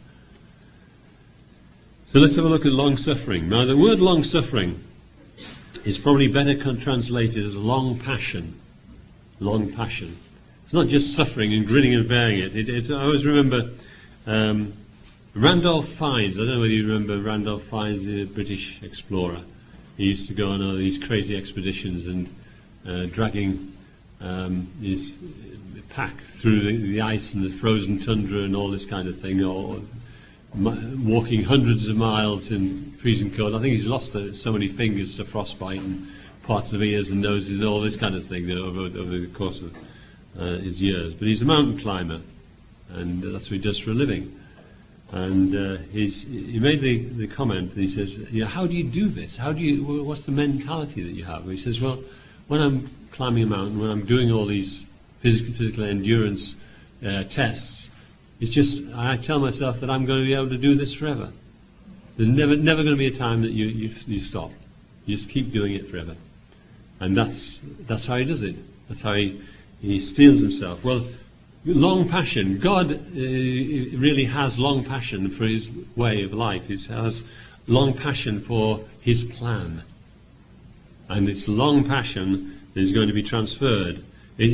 So let's have a look at long-suffering. Now the word long-suffering is probably better translated as long passion. Long passion. It's not just suffering and grinning and bearing it. I always remember Randolph Fiennes. I don't know whether you remember Randolph Fiennes, the British explorer. He used to go on all these crazy expeditions and dragging his pack through the ice and the frozen tundra and all this kind of thing, or walking hundreds of miles in freezing cold. I think he's lost so many fingers to frostbite and parts of ears and noses and all this kind of thing over the course of his years. But he's a mountain climber, and that's what he does for a living. And he made the comment, he says, how do you do this? What's the mentality that you have? He says, well, when I'm climbing a mountain, when I'm doing all these physical endurance tests, it's just, I tell myself that I'm going to be able to do this forever. There's never going to be a time that you stop. You just keep doing it forever. And that's how he does it. That's how he steels himself. Well, long passion. God really has long passion for his way of life. He has long passion for his plan. And it's long passion that is going to be transferred.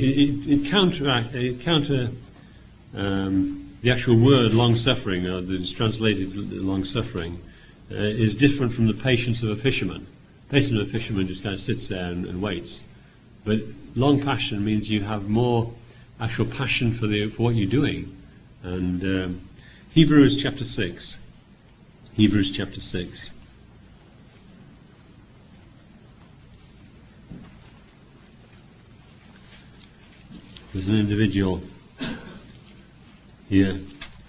The actual word long-suffering, that is translated long-suffering, is different from the patience of a fisherman. The patience of a fisherman just kind of sits there and waits. But long passion means you have more actual passion for what you're doing. And Hebrews chapter 6. Hebrews chapter 6. There's an individual here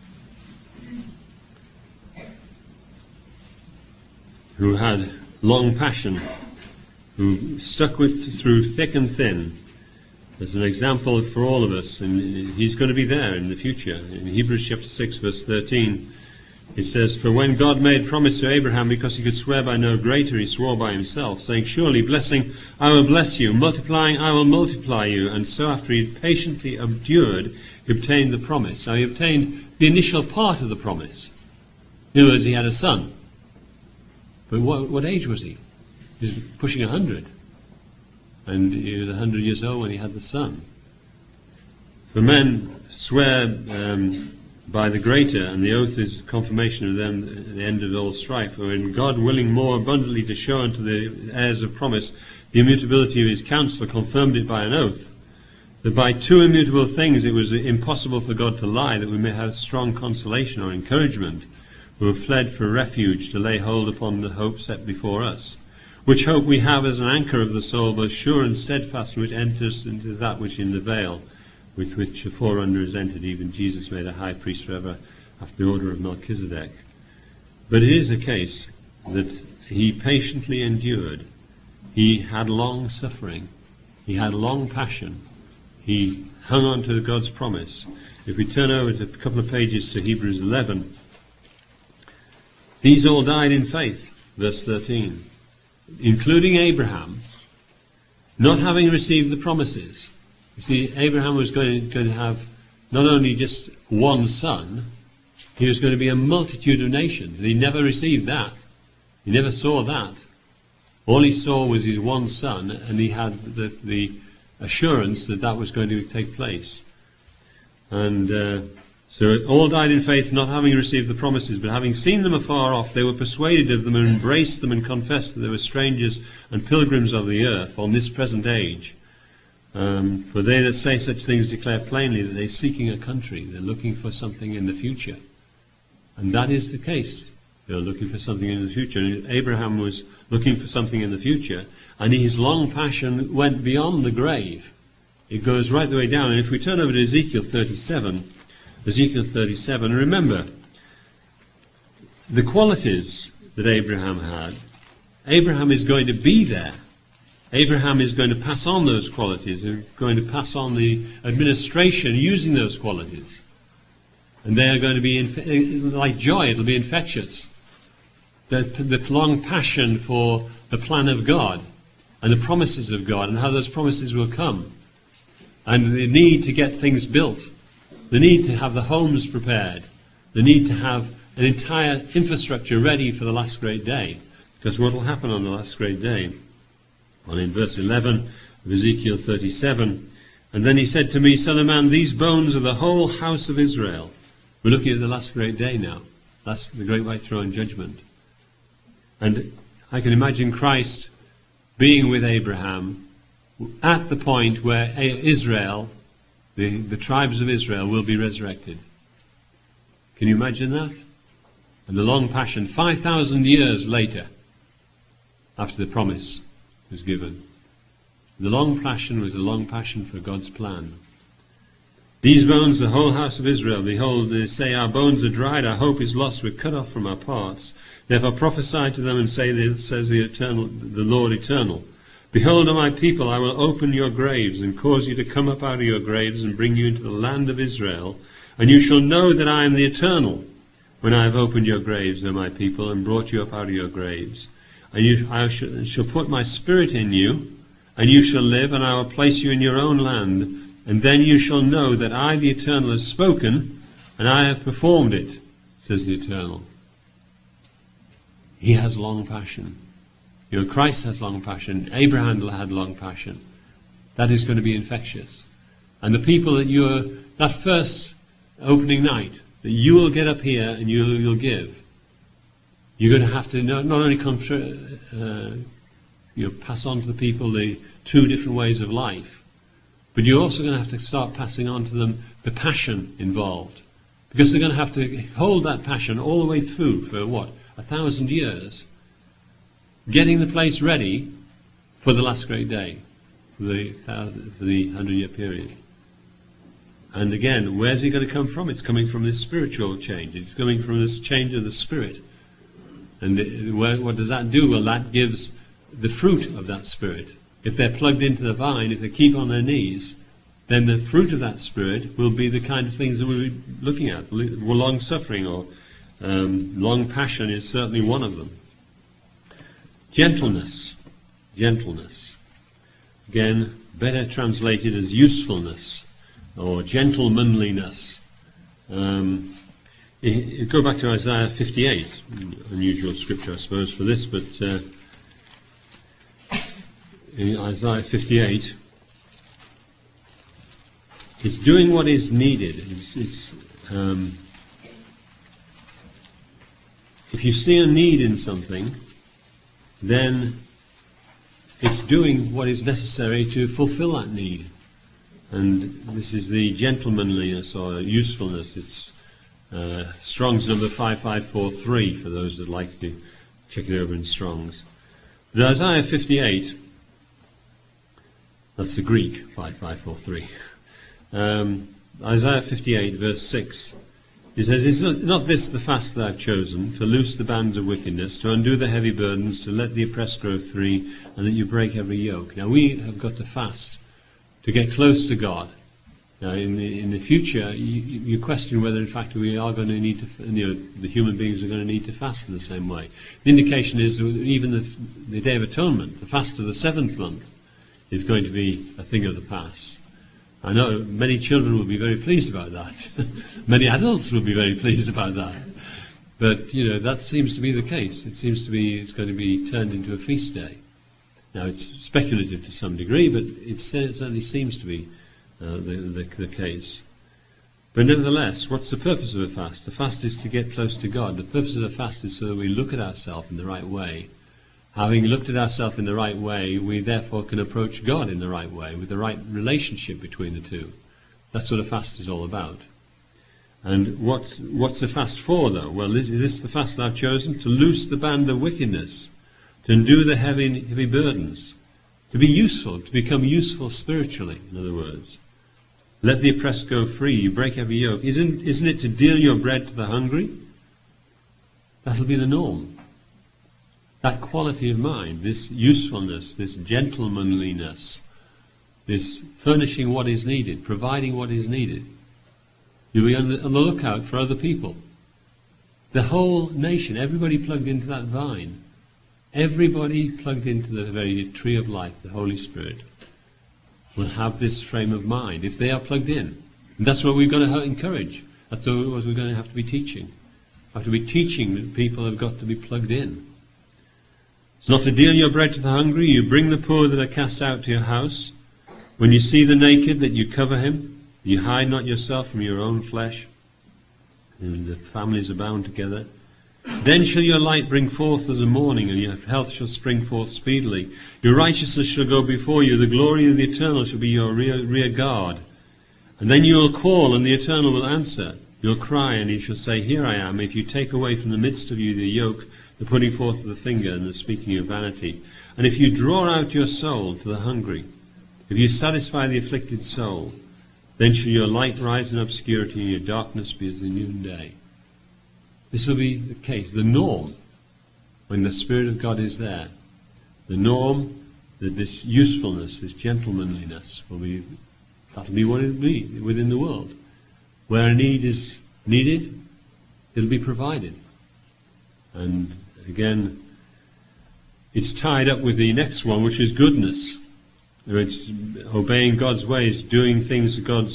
who had long passion, who stuck through thick and thin. There's an example for all of us, and he's going to be there in the future. In Hebrews chapter 6, verse 13, it says, "For when God made promise to Abraham, because he could swear by no greater, he swore by himself, saying, Surely blessing, I will bless you, multiplying, I will multiply you. And so after he had patiently endured, he obtained the promise." Now he obtained the initial part of the promise. In other words, he had a son. But what age was he? He was pushing 100. And he was 100 years old when he had the son. For men swear by the greater, and the oath is confirmation of them at the end of all strife. For in God willing more abundantly to show unto the heirs of promise the immutability of his counsel, confirmed it by an oath, that by two immutable things it was impossible for God to lie, that we may have strong consolation or encouragement, who have fled for refuge to lay hold upon the hope set before us, which hope we have as an anchor of the soul, both sure and steadfast, which enters into that which in the veil, with which a forerunner is entered, even Jesus made a high priest forever after the order of Melchizedek. But it is a case that he patiently endured. He had long suffering. He had long passion. He hung on to God's promise. If we turn over to a couple of pages to Hebrews 11, these all died in faith, verse 13, including Abraham, not having received the promises. You see, Abraham was going to have not only just one son, he was going to be a multitude of nations, and he never received that. He never saw that. All he saw was his one son, and he had the assurance that that was going to take place. And so all died in faith, not having received the promises, but having seen them afar off, they were persuaded of them and embraced them and confessed that they were strangers and pilgrims of the earth on this present age. For they that say such things declare plainly that they're seeking a country. They're looking for something in the future. And that is the case. They're looking for something in the future. And Abraham was looking for something in the future, and his long passion went beyond the grave. It goes right the way down. And if we turn over to Ezekiel 37, remember the qualities that Abraham had. Abraham is going to be there. Abraham is going to pass on those qualities, and going to pass on the administration using those qualities. And they are going to be like joy. It'll be infectious. The long passion for the plan of God and the promises of God and how those promises will come. And the need to get things built. The need to have the homes prepared. The need to have an entire infrastructure ready for the last great day. Because what will happen on the last great day? Well, in verse 11 of Ezekiel 37, and then he said to me, Son of man, these bones are the whole house of Israel. We're looking at the last great day now. That's the great white throne judgment. And I can imagine Christ being with Abraham at the point where Israel, the tribes of Israel, will be resurrected. Can you imagine that? And the long passion, 5,000 years later, after the promise was given. The long passion was a long passion for God's plan. These bones, the whole house of Israel, behold, they say, our bones are dried, our hope is lost, we're cut off from our parts. Therefore prophesy to them and say, says the Lord eternal, behold, O my people, I will open your graves and cause you to come up out of your graves and bring you into the land of Israel, and you shall know that I am the eternal, when I have opened your graves, O my people, and brought you up out of your graves. And I shall put my spirit in you, and you shall live, and I will place you in your own land, and then you shall know that I, the Eternal, have spoken, and I have performed it, says the Eternal. He has long passion. You know, Christ has long passion. Abraham had long passion. That is going to be infectious. And the people that that first opening night, that you will get up here and you'll give. You're going to have to not only pass on to the people the two different ways of life, but you're also going to have to start passing on to them the passion involved. Because they're going to have to hold that passion all the way through for 1,000 years, getting the place ready for the last great day, for the 100-year period. And again, where's it going to come from? It's coming from this spiritual change. It's coming from this change of the spirit. And what does that do? Well, that gives the fruit of that spirit. If they're plugged into the vine, if they keep on their knees, then the fruit of that spirit will be the kind of things that we're looking at. Long suffering or long passion is certainly one of them. Gentleness. Gentleness. Again, better translated as usefulness or gentlemanliness. Go back to Isaiah 58. Unusual scripture, I suppose, for this, but in Isaiah 58, it's doing what is needed. If you see a need in something, then it's doing what is necessary to fulfill that need. And this is the gentlemanliness or usefulness. It's Strong's number 5543 for those that like to check it over in Strong's. But Isaiah 58, that's the Greek 5543. Isaiah 58 verse 6, he says, "Is not this the fast that I've chosen, to loose the bands of wickedness, to undo the heavy burdens, to let the oppressed go free, and that you break every yoke?" Now we have got to fast to get close to God. Now in the future, you question whether in fact we are going to need to, the human beings are going to need to fast in the same way. The indication is that even the Day of Atonement, the fast of the 7th month, is going to be a thing of the past. I know many children will be very pleased about that. Many adults will be very pleased about that. But, that seems to be the case. It seems to be it's going to be turned into a feast day. Now, it's speculative to some degree, but it certainly seems to be the case. But nevertheless, what's the purpose of a fast? The fast is to get close to God. The purpose of the fast is so that we look at ourselves in the right way. Having looked at ourselves in the right way, we therefore can approach God in the right way, with the right relationship between the two. That's what a fast is all about. And what's the fast for, though? Well, is this the fast that I've chosen? To loose the band of wickedness, to undo the heavy burdens, to be useful, to become useful spiritually, in other words. Let the oppressed go free, you break every yoke. Isn't it to deal your bread to the hungry? That'll be the norm. That quality of mind, this usefulness, this gentlemanliness, this furnishing what is needed, providing what is needed. You'll be on the lookout for other people. The whole nation, everybody plugged into that vine, everybody plugged into the very tree of life, the Holy Spirit, will have this frame of mind if they are plugged in. And that's what we've got to encourage. That's what we're going to have to be teaching. We have to be teaching that people have got to be plugged in. It's not to deal your bread to the hungry. You bring the poor that are cast out to your house. When you see the naked, that you cover him. You hide not yourself from your own flesh. And the families are bound together. Then shall your light bring forth as a morning, and your health shall spring forth speedily. Your righteousness shall go before you. The glory of the Eternal shall be your rear guard. And then you will call, and the Eternal will answer. You'll cry, and he shall say, "Here I am." If you take away from the midst of you the yoke, the putting forth of the finger, and the speaking of vanity. And if you draw out your soul to the hungry, if you satisfy the afflicted soul, then shall your light rise in obscurity, and your darkness be as the noonday. This will be the case, the norm, when the Spirit of God is there. The norm, that this usefulness, this gentlemanliness, that'll be what it will be within the world. Where a need is needed, it'll be provided. And again, it's tied up with the next one, which is goodness. It's obeying God's ways, doing things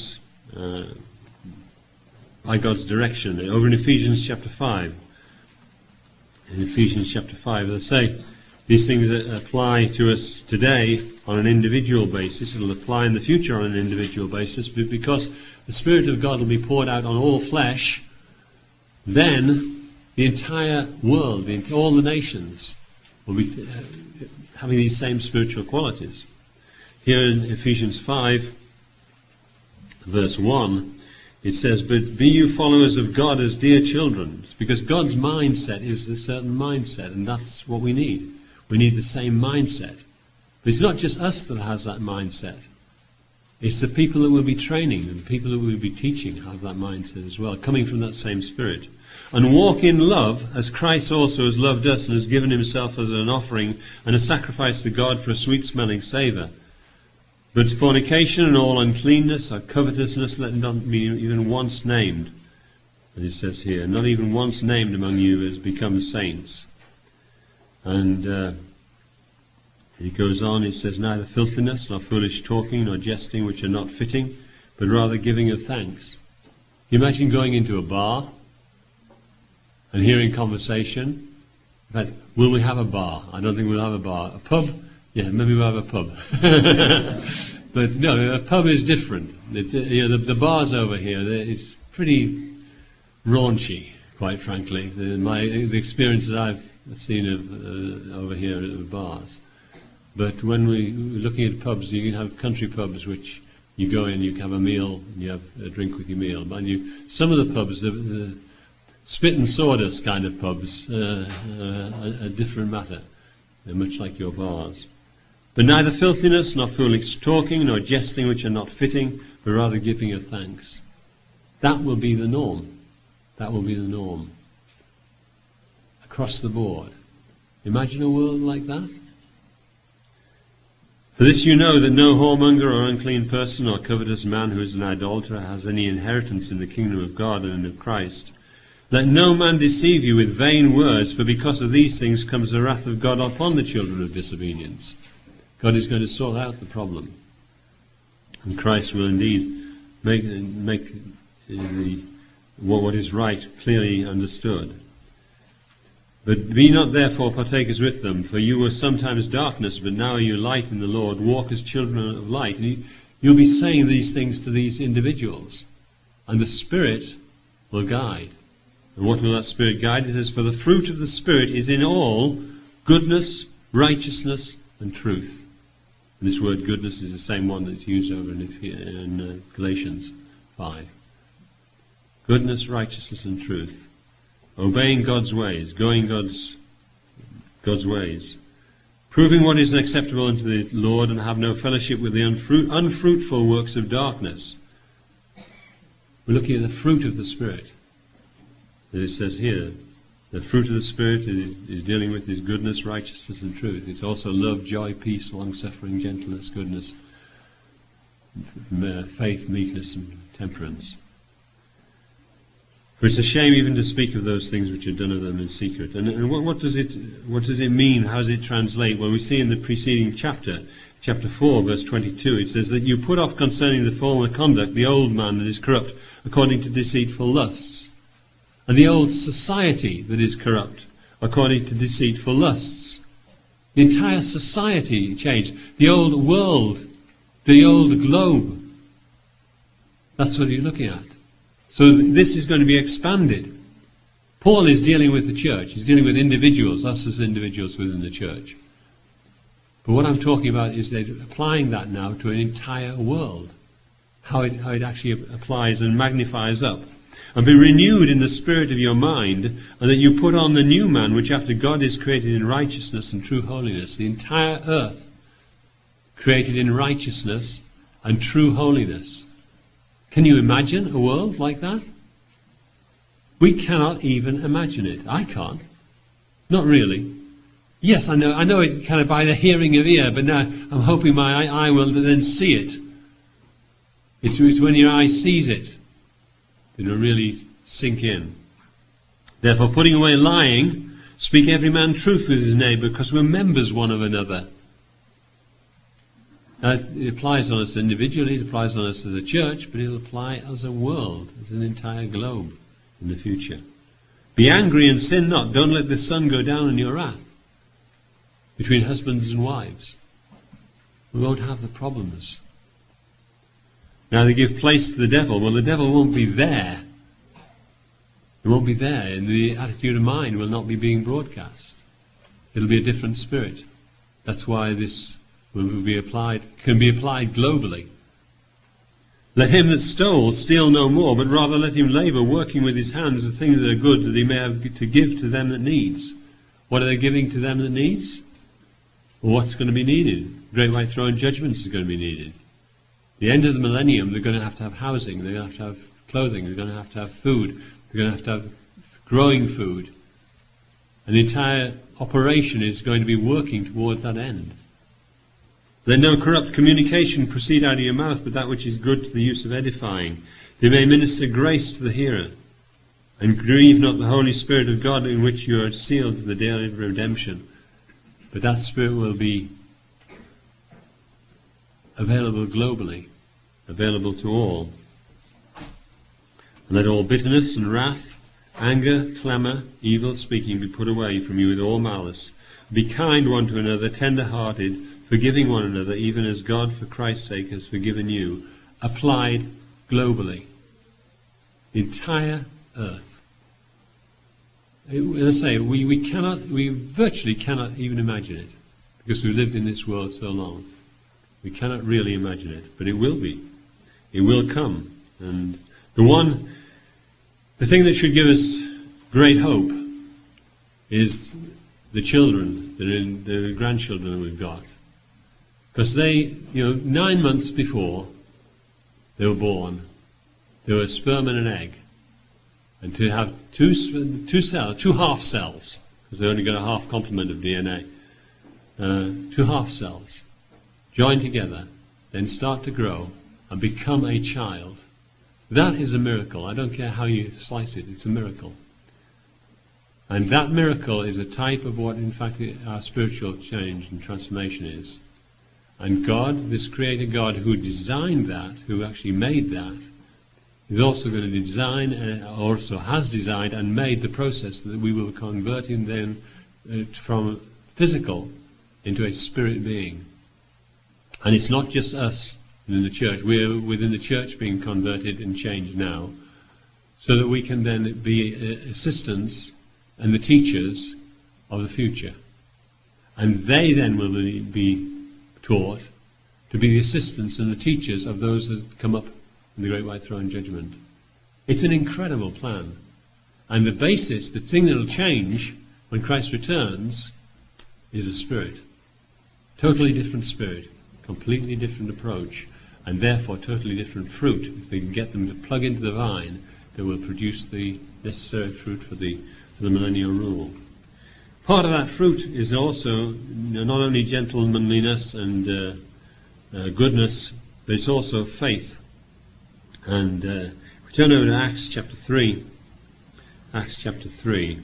by God's direction. Over in Ephesians chapter 5. In Ephesians chapter 5, they say these things apply to us today on an individual basis. It'll apply in the future on an individual basis, but because the Spirit of God will be poured out on all flesh, then the entire world, all the nations, will be having these same spiritual qualities. Here in Ephesians 5, verse 1, it says, "But be you followers of God as dear children." It's because God's mindset is a certain mindset, and that's what we need. We need the same mindset. But it's not just us that has that mindset. It's the people that we'll be training and the people that we'll be teaching have that mindset as well, coming from that same Spirit. "And walk in love, as Christ also has loved us and has given himself as an offering and a sacrifice to God for a sweet-smelling savour. But fornication and all uncleanness or covetousness let not be even once named." And it says here, "Not even once named among you has become saints." And it goes on, it says, "Neither filthiness, nor foolish talking, nor jesting, which are not fitting, but rather giving of thanks." You imagine going into a bar and hearing conversation. In fact, will we have a bar? I don't think we'll have a bar. A pub? Yeah, maybe we'll have a pub. But no, a pub is different. The bars over here, it's pretty raunchy, quite frankly. The experience that I've seen over here at the bars. But when we're looking at pubs, you can have country pubs which You go in, you have a meal, and you have a drink with your meal. Mind you, some of the pubs, the spit and sawdust kind of pubs, are a different matter. They're much like your bars. But neither filthiness, nor foolish talking, nor jesting which are not fitting, but rather giving of thanks. That will be the norm. That will be the norm. Across the board. Imagine a world like that. For this you know that no whoremonger or unclean person or covetous man who is an idolater has any inheritance in the kingdom of God and of Christ. Let no man deceive you with vain words, for because of these things comes the wrath of God upon the children of disobedience. God is going to sort out the problem. And Christ will indeed make what is right clearly understood. But be not therefore partakers with them, for you were sometimes darkness, but now are you light in the Lord. Walk as children of light. And you'll be saying these things to these individuals, and the Spirit will guide. And what will that Spirit guide? It says, for the fruit of the Spirit is in all goodness, righteousness, and truth. And this word goodness is the same one that's used over in Galatians 5. Goodness, righteousness, and truth. Obeying God's ways, going God's ways, proving what is acceptable unto the Lord, and have no fellowship with the unfruitful works of darkness. We're looking at the fruit of the Spirit. As it says here, the fruit of the Spirit is dealing with his goodness, righteousness, and truth. It's also love, joy, peace, long-suffering, gentleness, goodness, faith, meekness, and temperance. For it's a shame even to speak of those things which are done of them in secret. And what does it mean? How does it translate? Well, we see in the preceding chapter 4, verse 22, it says that you put off concerning the former conduct the old man that is corrupt according to deceitful lusts, and the old society that is corrupt according to deceitful lusts. The entire society changed. The old world, the old globe. That's what you're looking at. So this is going to be expanded. Paul is dealing with the church. He's dealing with individuals, us as individuals within the church. But what I'm talking about is they're applying that now to an entire world. How it actually applies and magnifies up. And be renewed in the spirit of your mind, and that you put on the new man, which after God is created in righteousness and true holiness. The entire earth created in righteousness and true holiness. Can you imagine a world like that? We cannot even imagine it. I can't. Not really. Yes, I know it kind of by the hearing of ear, but now I'm hoping my eye will then see it. It's when your eye sees it, it'll really sink in. Therefore, putting away lying, speak every man truth with his neighbour, because we're members one of another. It applies on us individually, it applies on us as a church, but it'll apply as a world, as an entire globe in the future. Be angry and sin not. Don't let the sun go down in your wrath. Between husbands and wives, we won't have the problems. Now they give place to the devil. Well, the devil won't be there. It won't be there, and the attitude of mind will not be being broadcast. It'll be a different spirit. That's why this can be applied globally. Let him that stole steal no more, but rather let him labour, working with his hands the things that are good, that he may have to give to them that needs. What are they giving to them that needs? Well, what's going to be needed? Great white throne judgment is going to be needed. The end of the millennium, they're going to have housing, they're going to have clothing, they're going to have food, they're going to have growing food. And the entire operation is going to be working towards that end. Let no corrupt communication proceed out of your mouth, but that which is good to the use of edifying. They may minister grace to the hearer. And grieve not the Holy Spirit of God, in which you are sealed to the day of redemption. But that Spirit will be available globally, available to all. And let all bitterness and wrath, anger, clamour, evil speaking be put away from you with all malice. Be kind one to another, tender-hearted, forgiving one another, even as God for Christ's sake has forgiven you. Applied globally. The entire earth. As I say, we virtually cannot even imagine it, because we've lived in this world so long. We cannot really imagine it, but it will be. It will come. And the thing that should give us great hope is the children, the grandchildren that we've got. Because they, 9 months before they were born, they were a sperm and an egg. And to have two half cells, because they only got a half complement of DNA, 2 half cells, join together, then start to grow and become a child. That is a miracle. I don't care how you slice it, it's a miracle. And that miracle is a type of what, in fact, our spiritual change and transformation is. And God, this Creator God who designed that, who actually made that, is also going to design, also has designed and made the process that we will convert him then from physical into a spirit being. And it's not just us in the church. We're within the church being converted and changed now, so that we can then be assistants and the teachers of the future. And they then will be taught to be the assistants and the teachers of those that come up in the Great White Throne Judgment. It's an incredible plan. And the basis, the thing that will change when Christ returns, is the Spirit. Totally different spirit, completely different approach, and therefore totally different fruit. If we can get them to plug into the vine, they will produce the necessary fruit for the millennial rule. Part of that fruit is also not only gentlemanliness and goodness, but it's also faith. And we turn over to Acts chapter 3. Acts chapter 3.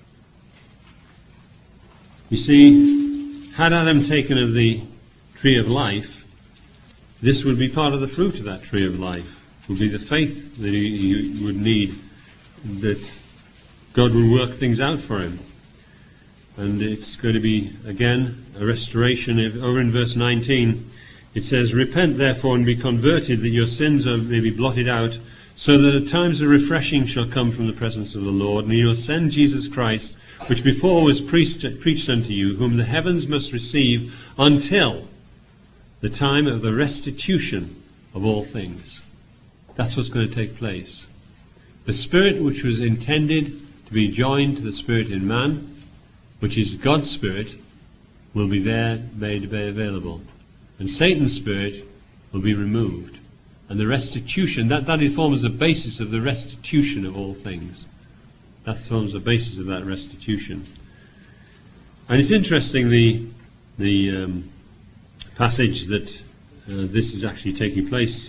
You see, had Adam taken of the tree of life, this would be part of the fruit of that tree of life. It would be the faith that he would need, that God will work things out for him. And it's going to be, again, a restoration. Over in verse 19, it says, "Repent therefore and be converted, that your sins may be blotted out, so that at times of refreshing shall come from the presence of the Lord, and he will send Jesus Christ, which before was preached unto you, whom the heavens must receive until the time of the restitution of all things." That's what's going to take place. The Spirit which was intended to be joined to the Spirit in man, which is God's Spirit, will be there made available. And Satan's spirit will be removed. And the restitution, that forms the basis of the restitution of all things. That forms the basis of that restitution. And it's interesting, the passage that this is actually taking place,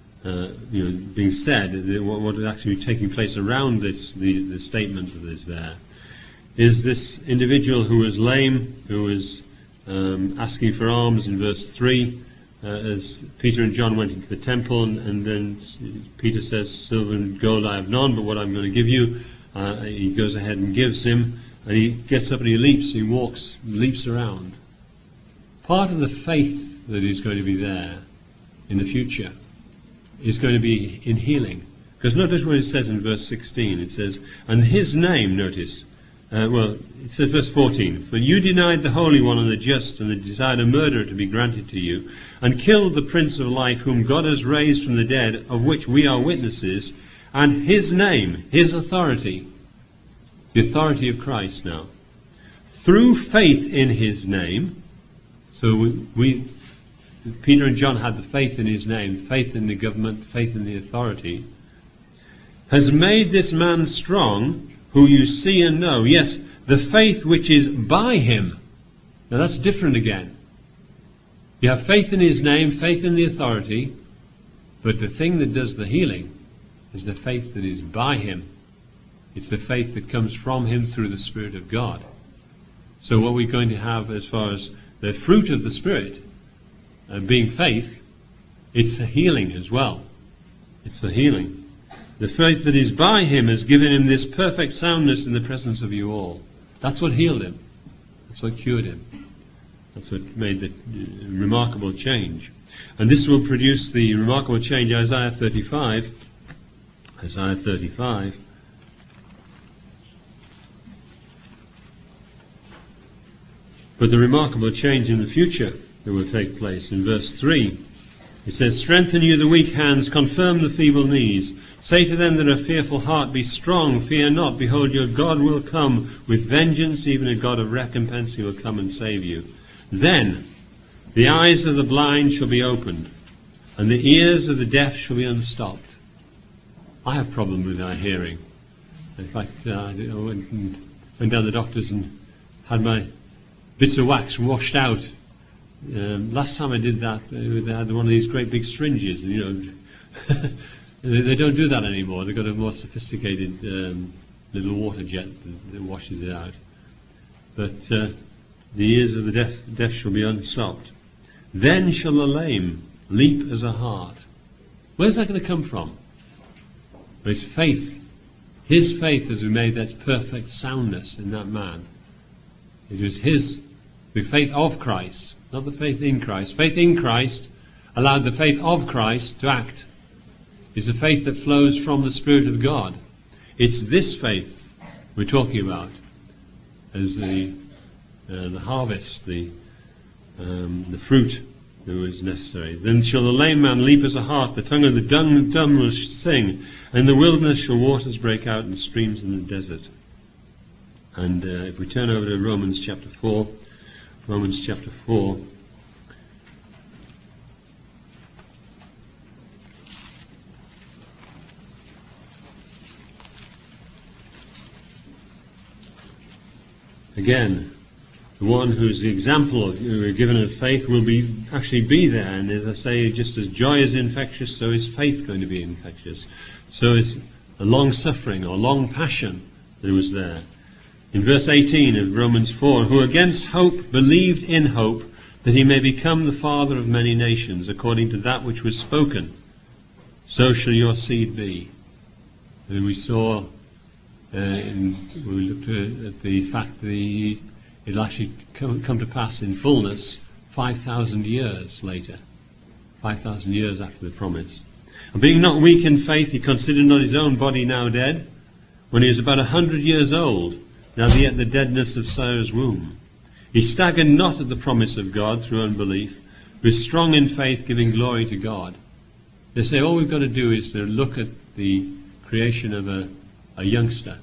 being said, what is actually taking place around this, the statement that is there, is this individual who was lame, who was asking for alms in verse 3, as Peter and John went into the temple, and then Peter says, "Silver and gold I have none, but what I'm going to give you," he goes ahead and gives him, and he gets up and he leaps, he walks, leaps around. Part of the faith that is going to be there in the future is going to be in healing. Because notice what it says in verse 16. It says, "And his name," notice, it says verse 14, "For you denied the Holy One and the just, and desired a murderer to be granted to you, and killed the Prince of Life, whom God has raised from the dead, of which we are witnesses, and his name," his authority, the authority of Christ now, "through faith in his name." So Peter and John had the faith in his name, faith in the government, faith in the authority, "has made this man strong, who you see and know." Yes, the faith which is by him. Now that's different again. You have faith in his name, faith in the authority, but the thing that does the healing is the faith that is by him. It's the faith that comes from him through the Spirit of God. So what we're going to have as far as the fruit of the Spirit, being faith, it's a healing as well. It's for healing. The faith that is by him has given him this perfect soundness in the presence of you all. That's what healed him. That's what cured him. That's what made the remarkable change. And this will produce the remarkable change, Isaiah 35. Isaiah 35. But the remarkable change in the future that will take place in verse 3. It says, strengthen you the weak hands, confirm the feeble knees. Say to them that are fearful heart, be strong, fear not. Behold, your God will come with vengeance, even a God of recompense. He will come and save you. Then the eyes of the blind shall be opened, and the ears of the deaf shall be unstopped. I have a problem with my hearing. In fact, I went down the doctor's and had my bits of wax washed out. Last time I did that, they had one of these great big syringes. They don't do that anymore. They've got a more sophisticated little water jet that washes it out. But the ears of the deaf shall be unstopped. Then shall the lame leap as a hart. Where's that going to come from? Well, it's faith. His faith has made that perfect soundness in that man. It was the faith of Christ, not the faith in Christ. Faith in Christ allowed the faith of Christ to act. It's a faith that flows from the Spirit of God. It's this faith we're talking about as the harvest, the fruit that was necessary. Then shall the lame man leap as a hart, the tongue of the dumb will sing, and in the wilderness shall waters break out and streams in the desert. And if we turn over to Romans chapter 4, again, the one who's the example of who we're given of faith will actually be there. And as I say, just as joy is infectious, so is faith going to be infectious. So is a long suffering or long passion that was there. In verse 18 of Romans 4, who against hope believed in hope, that he may become the father of many nations, according to that which was spoken. So shall your seed be. And we saw, we looked at the fact that it'll actually come to pass in fullness 5,000 years later. 5,000 years after the promise. And being not weak in faith, he considered not his own body now dead, when he was about 100 years old, now yet the deadness of Sarah's womb. He staggered not at the promise of God through unbelief, but was strong in faith, giving glory to God. They say all we've got to do is to look at the creation of a youngster,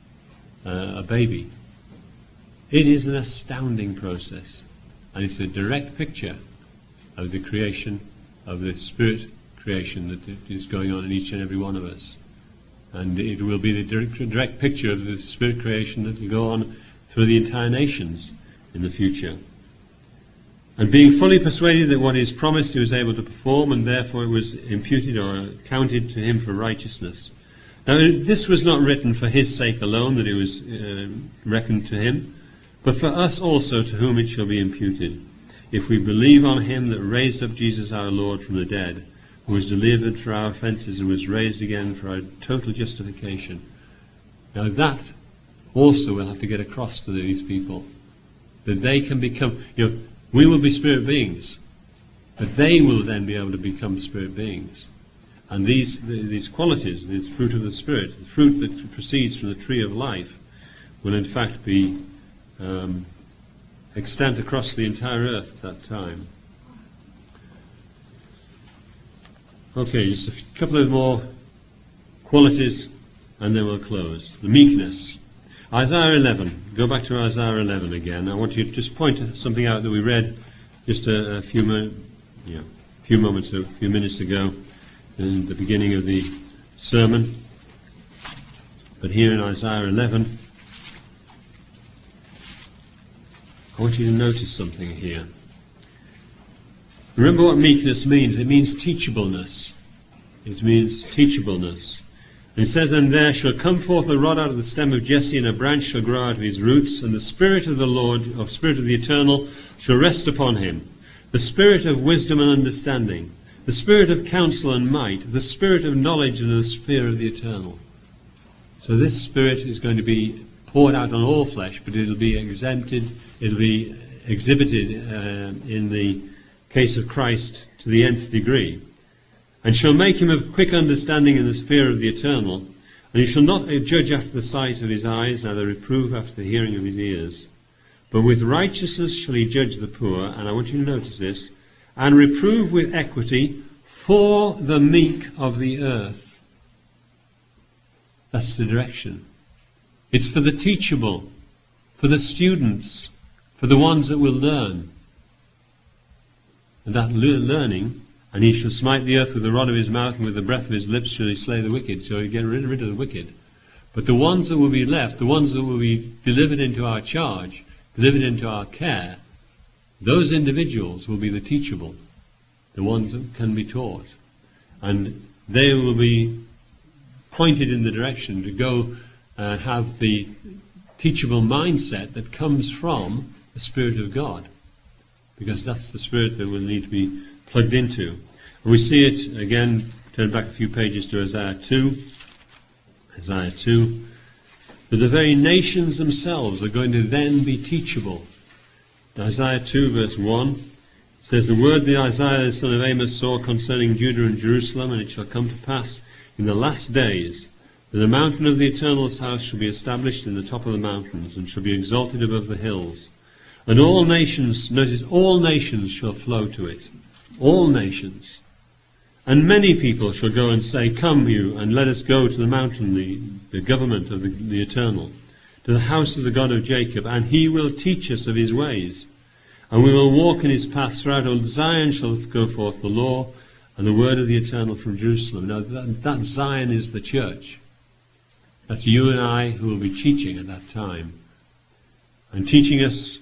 a baby. It is an astounding process, and it's a direct picture of the creation, of the spirit creation that is going on in each and every one of us. And it will be the direct picture of the spirit creation that will go on through the entire nations in the future. And being fully persuaded that what is promised he was able to perform, and therefore it was imputed or counted to him for righteousness. Now this was not written for his sake alone, that it was reckoned to him, but for us also, to whom it shall be imputed, if we believe on him that raised up Jesus our Lord from the dead, who was delivered for our offences and was raised again for our total justification. Now that also we'll have to get across to these people, that they can become, we will be spirit beings, but they will then be able to become spirit beings. And these qualities, this fruit of the Spirit, the fruit that proceeds from the tree of life, will in fact be extant across the entire earth at that time. Okay, just a couple of more qualities and then we'll close. The meekness. Isaiah 11. Go back to Isaiah 11 again. I want you to just point something out that we read just a few minutes ago in the beginning of the sermon. But here in Isaiah 11, I want you to notice something here. Remember what meekness means. It means teachableness. It means teachableness. And it says, and there shall come forth a rod out of the stem of Jesse, and a branch shall grow out of his roots, and the Spirit of the Lord, or Spirit of the Eternal, shall rest upon him. The Spirit of wisdom and understanding, the Spirit of counsel and might, the Spirit of knowledge and the Spirit of the Eternal. So this Spirit is going to be poured out on all flesh, but it'll be exhibited in the case of Christ to the nth degree. And shall make him of quick understanding in the fear of the Eternal, and he shall not judge after the sight of his eyes, neither reprove after the hearing of his ears. But with righteousness shall he judge the poor, and I want you to notice this, and reprove with equity for the meek of the earth. That's the direction. It's for the teachable, for the students, for the ones that will learn. And that learning, and he shall smite the earth with the rod of his mouth, and with the breath of his lips shall he slay the wicked. So he get rid of the wicked. But the ones that will be left, the ones that will be delivered into our charge, delivered into our care, those individuals will be the teachable, the ones that can be taught. And they will be pointed in the direction to go and have the teachable mindset that comes from the Spirit of God. Because that's the Spirit that will need to be plugged into. And we see it, again, turn back a few pages to Isaiah 2. Isaiah 2. That the very nations themselves are going to then be teachable. Isaiah 2 verse 1 says, the word that Isaiah the son of Amos saw concerning Judah and Jerusalem, and it shall come to pass in the last days that the mountain of the Eternal's house shall be established in the top of the mountains, and shall be exalted above the hills. And all nations, notice, all nations shall flow to it. All nations. And many people shall go and say, come you, and let us go to the mountain, the government of the Eternal, to the house of the God of Jacob, and he will teach us of his ways. And we will walk in his paths. Throughout all Zion shall go forth the law, and the word of the Eternal from Jerusalem. Now that Zion is the church. That's you and I who will be teaching at that time. And teaching us,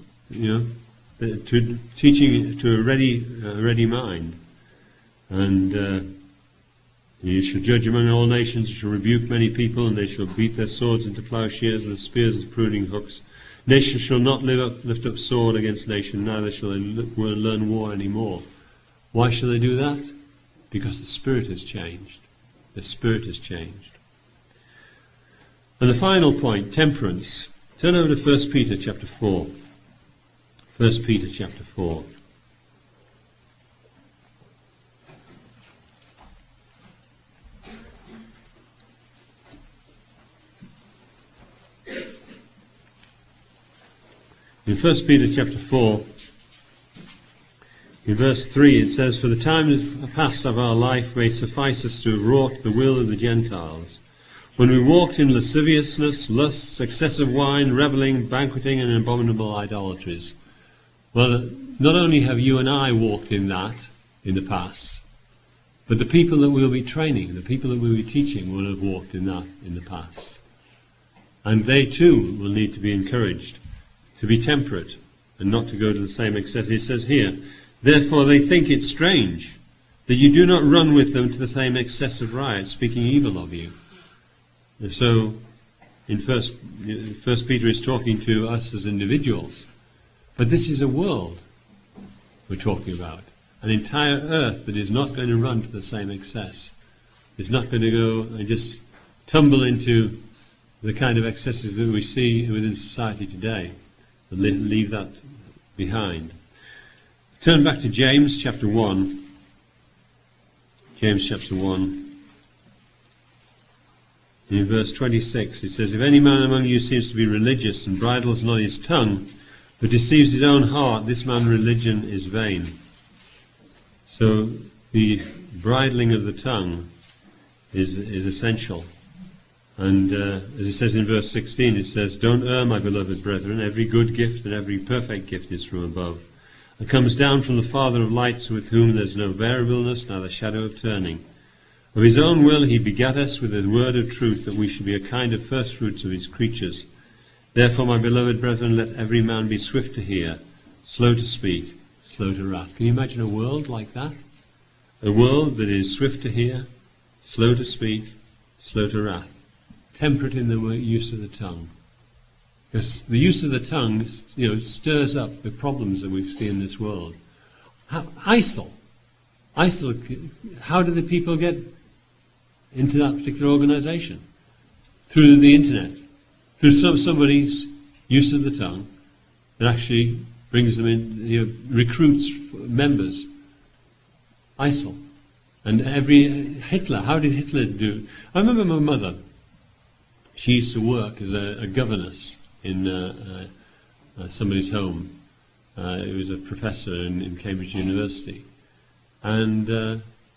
teaching to a ready mind. And you shall judge among all nations, you shall rebuke many people, and they shall beat their swords into plowshares and their spears into pruning hooks. Nation shall not lift up sword against nation, neither shall they learn war any more. Why shall they do that? Because the Spirit has changed. The Spirit has changed. And the final point, temperance. Turn over to 1 Peter chapter 4. 1 Peter chapter 4. In 1 Peter chapter 4, in verse 3, it says, for the time past of our life may suffice us to have wrought the will of the Gentiles, when we walked in lasciviousness, lusts, excessive wine, revelling, banqueting, and abominable idolatries. Well, not only have you and I walked in that in the past, but the people that we'll be training, the people that we'll be teaching will have walked in that in the past. And they too will need to be encouraged to be temperate and not to go to the same excess. He says here, therefore they think it strange that you do not run with them to the same excessive riot, speaking evil of you. And so, in First Peter is talking to us as individuals, but this is a world we're talking about, an entire earth that is not going to run to the same excess. It's not going to go and just tumble into the kind of excesses that we see within society today. Leave that behind. Turn back to James chapter 1. James chapter 1. In verse 26 it says, if any man among you seems to be religious and bridles not his tongue, but deceives his own heart, this man's religion is vain. So the bridling of the tongue is essential. And as it says in verse 16, it says, don't err, my beloved brethren, every good gift and every perfect gift is from above, and comes down from the Father of lights, with whom there is no variableness, neither shadow of turning. Of his own will he begat us with the word of truth, that we should be a kind of first fruits of his creatures. Therefore, my beloved brethren, let every man be swift to hear, slow to speak, slow to wrath. Can you imagine a world like that? A world that is swift to hear, slow to speak, slow to wrath. Temperate in the use of the tongue. Because the use of the tongue, stirs up the problems that we see in this world. ISIL, how do the people get into that particular organization? Through the internet. Through somebody's use of the tongue that actually brings them in, recruits members. ISIL. And Hitler, how did Hitler do? I remember my mother. She used to work as a governess in somebody's home. He was a professor in Cambridge University. And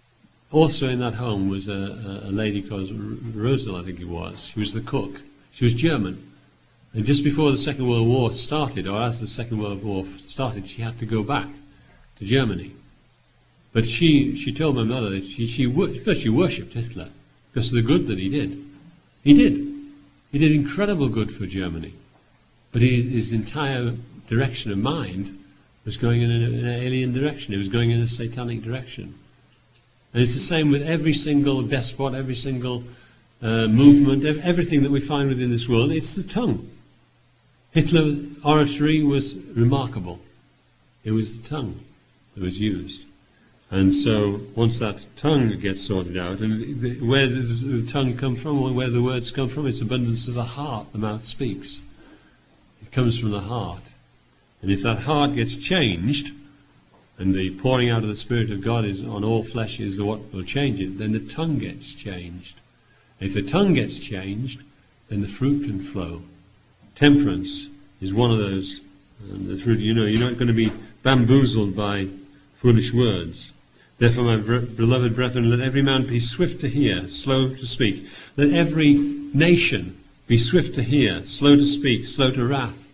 Also in that home was a lady called Rosal, I think it was. She was the cook. She was German. And just before the Second World War started, or as the Second World War started, she had to go back to Germany. But she told my mother that she worshipped Hitler because of the good that he did. He did incredible good for Germany. But his entire direction of mind was going in an alien direction. It was going in a satanic direction. And it's the same with every single despot, every single movement, everything that we find within this world. It's the tongue. Hitler's oratory was remarkable. It was the tongue that was used. And so once that tongue gets sorted out, and where does the tongue come from, or where the words come from? It's abundance of the heart, the mouth speaks. It comes from the heart. And if that heart gets changed, and the pouring out of the Spirit of God is on all flesh is what will change it, then the tongue gets changed. And if the tongue gets changed, then the fruit can flow. Temperance is one of those. And the fruit, you're not going to be bamboozled by foolish words. Therefore, my beloved brethren, let every man be swift to hear, slow to speak. Let every nation be swift to hear, slow to speak, slow to wrath.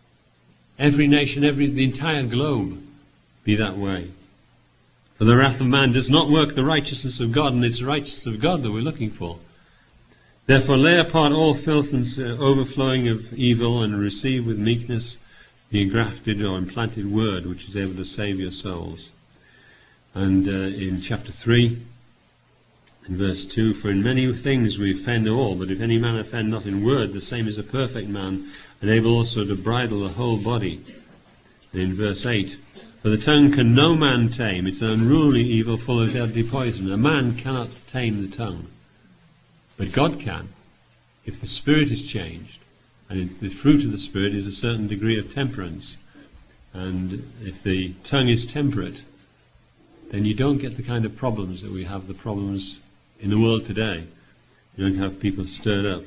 Every nation, the entire globe, be that way. For the wrath of man does not work the righteousness of God, and it's the righteousness of God that we're looking for. Therefore, lay apart all filth and overflowing of evil, and receive with meekness the engrafted or implanted word, which is able to save your souls. And in chapter 3, in verse 2, for in many things we offend all, but if any man offend not in word, the same is a perfect man, and able also to bridle the whole body. And in verse 8, for the tongue can no man tame, it's an unruly evil full of deadly poison. A man cannot tame the tongue, but God can, if the Spirit is changed. And the fruit of the Spirit is a certain degree of temperance. And if the tongue is temperate, then you don't get the kind of problems that we have, the problems in the world today. You don't have people stirred up.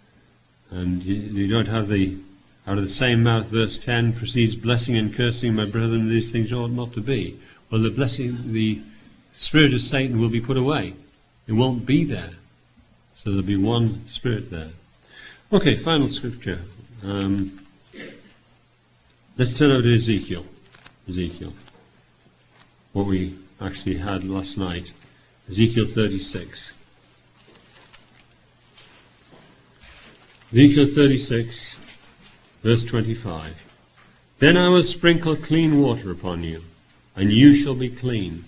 And you don't have out of the same mouth, verse 10, proceeds blessing and cursing, my brethren, these things ought not to be. Well, the spirit of Satan will be put away. It won't be there. So there'll be one spirit there. Okay, final scripture. Let's turn over to Ezekiel. What we actually had last night. Ezekiel 36. Ezekiel 36, verse 25. Then I will sprinkle clean water upon you, and you shall be clean.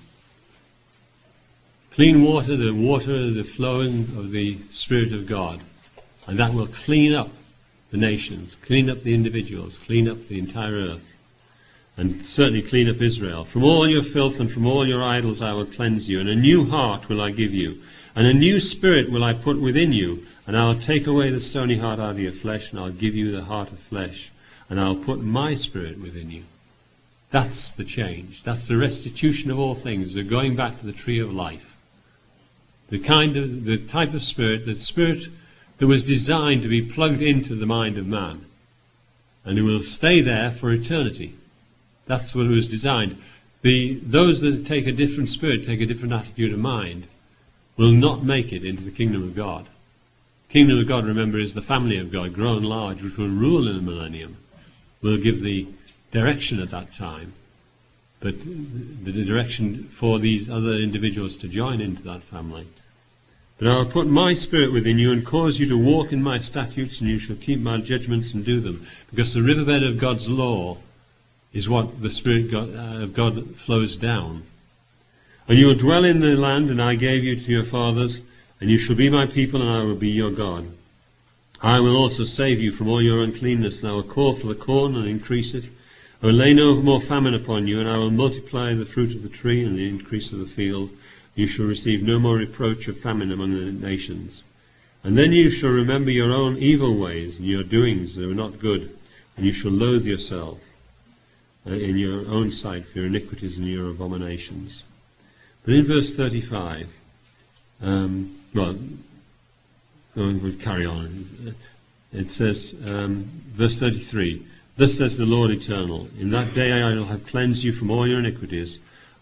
Clean water, the flowing of the Spirit of God. And that will clean up the nations, clean up the individuals, clean up the entire earth. And certainly clean up Israel. From all your filth and from all your idols I will cleanse you, and a new heart will I give you, and a new spirit will I put within you, and I will take away the stony heart out of your flesh, and I'll give you the heart of flesh, and I'll put my spirit within you. That's the change. That's the restitution of all things. They're going back to the tree of life. The type of spirit, the spirit that was designed to be plugged into the mind of man, and it will stay there for eternity. That's what it was designed. Those that take a different spirit, take a different attitude of mind, will not make it into the kingdom of God. The kingdom of God, remember, is the family of God, grown large, which will rule in the millennium. Will give the direction at that time, but the direction for these other individuals to join into that family. But I will put my spirit within you and cause you to walk in my statutes, and you shall keep my judgments and do them. Because the riverbed of God's law is what the Spirit of God flows down. And you will dwell in the land, and I gave you to your fathers, and you shall be my people, and I will be your God. I will also save you from all your uncleanness, and I will call for the corn and increase it. I will lay no more famine upon you, and I will multiply the fruit of the tree and the increase of the field. You shall receive no more reproach of famine among the nations. And then you shall remember your own evil ways and your doings that were not good, and you shall loathe yourself in your own sight for your iniquities and your abominations. But in verse 35, we'll carry on. It says, verse 33, Thus says the Lord Eternal, in that day I will have cleansed you from all your iniquities.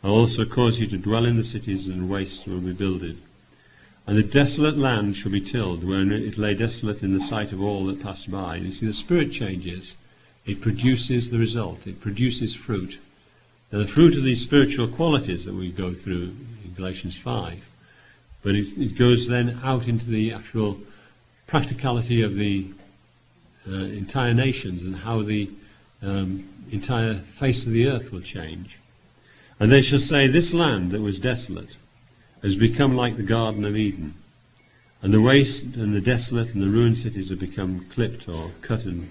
I'll also cause you to dwell in the cities, and wastes will be builded. And the desolate land shall be tilled, wherein it lay desolate in the sight of all that passed by. You see, the Spirit changes. It produces the result. It produces fruit. And the fruit of these spiritual qualities that we go through in Galatians 5. But it goes then out into the actual practicality of the entire nations and how the entire face of the earth will change. And they shall say, this land that was desolate has become like the Garden of Eden. And the waste and the desolate and the ruined cities have become clipped or cut and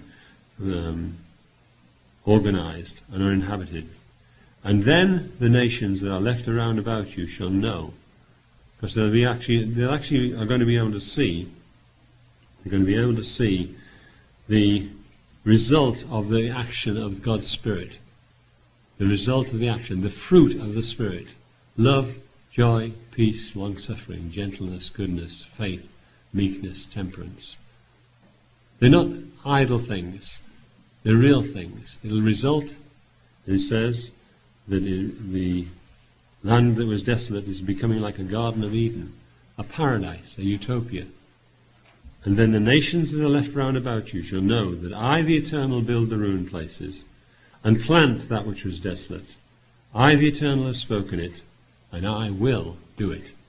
organized and are inhabited. And then the nations that are left around about you shall know, because they're actually going to be able to see. They're going to be able to see the result of the action of God's Spirit. The result of the action, the fruit of the Spirit. Love, joy, peace, long-suffering, gentleness, goodness, faith, meekness, temperance. They're not idle things. They're real things. It'll result, it says, that the land that was desolate is becoming like a Garden of Eden, a paradise, a utopia. And then the nations that are left round about you shall know that I, the Eternal, build the ruined places, and plant that which was desolate. I, the Eternal, have spoken it, and I will do it.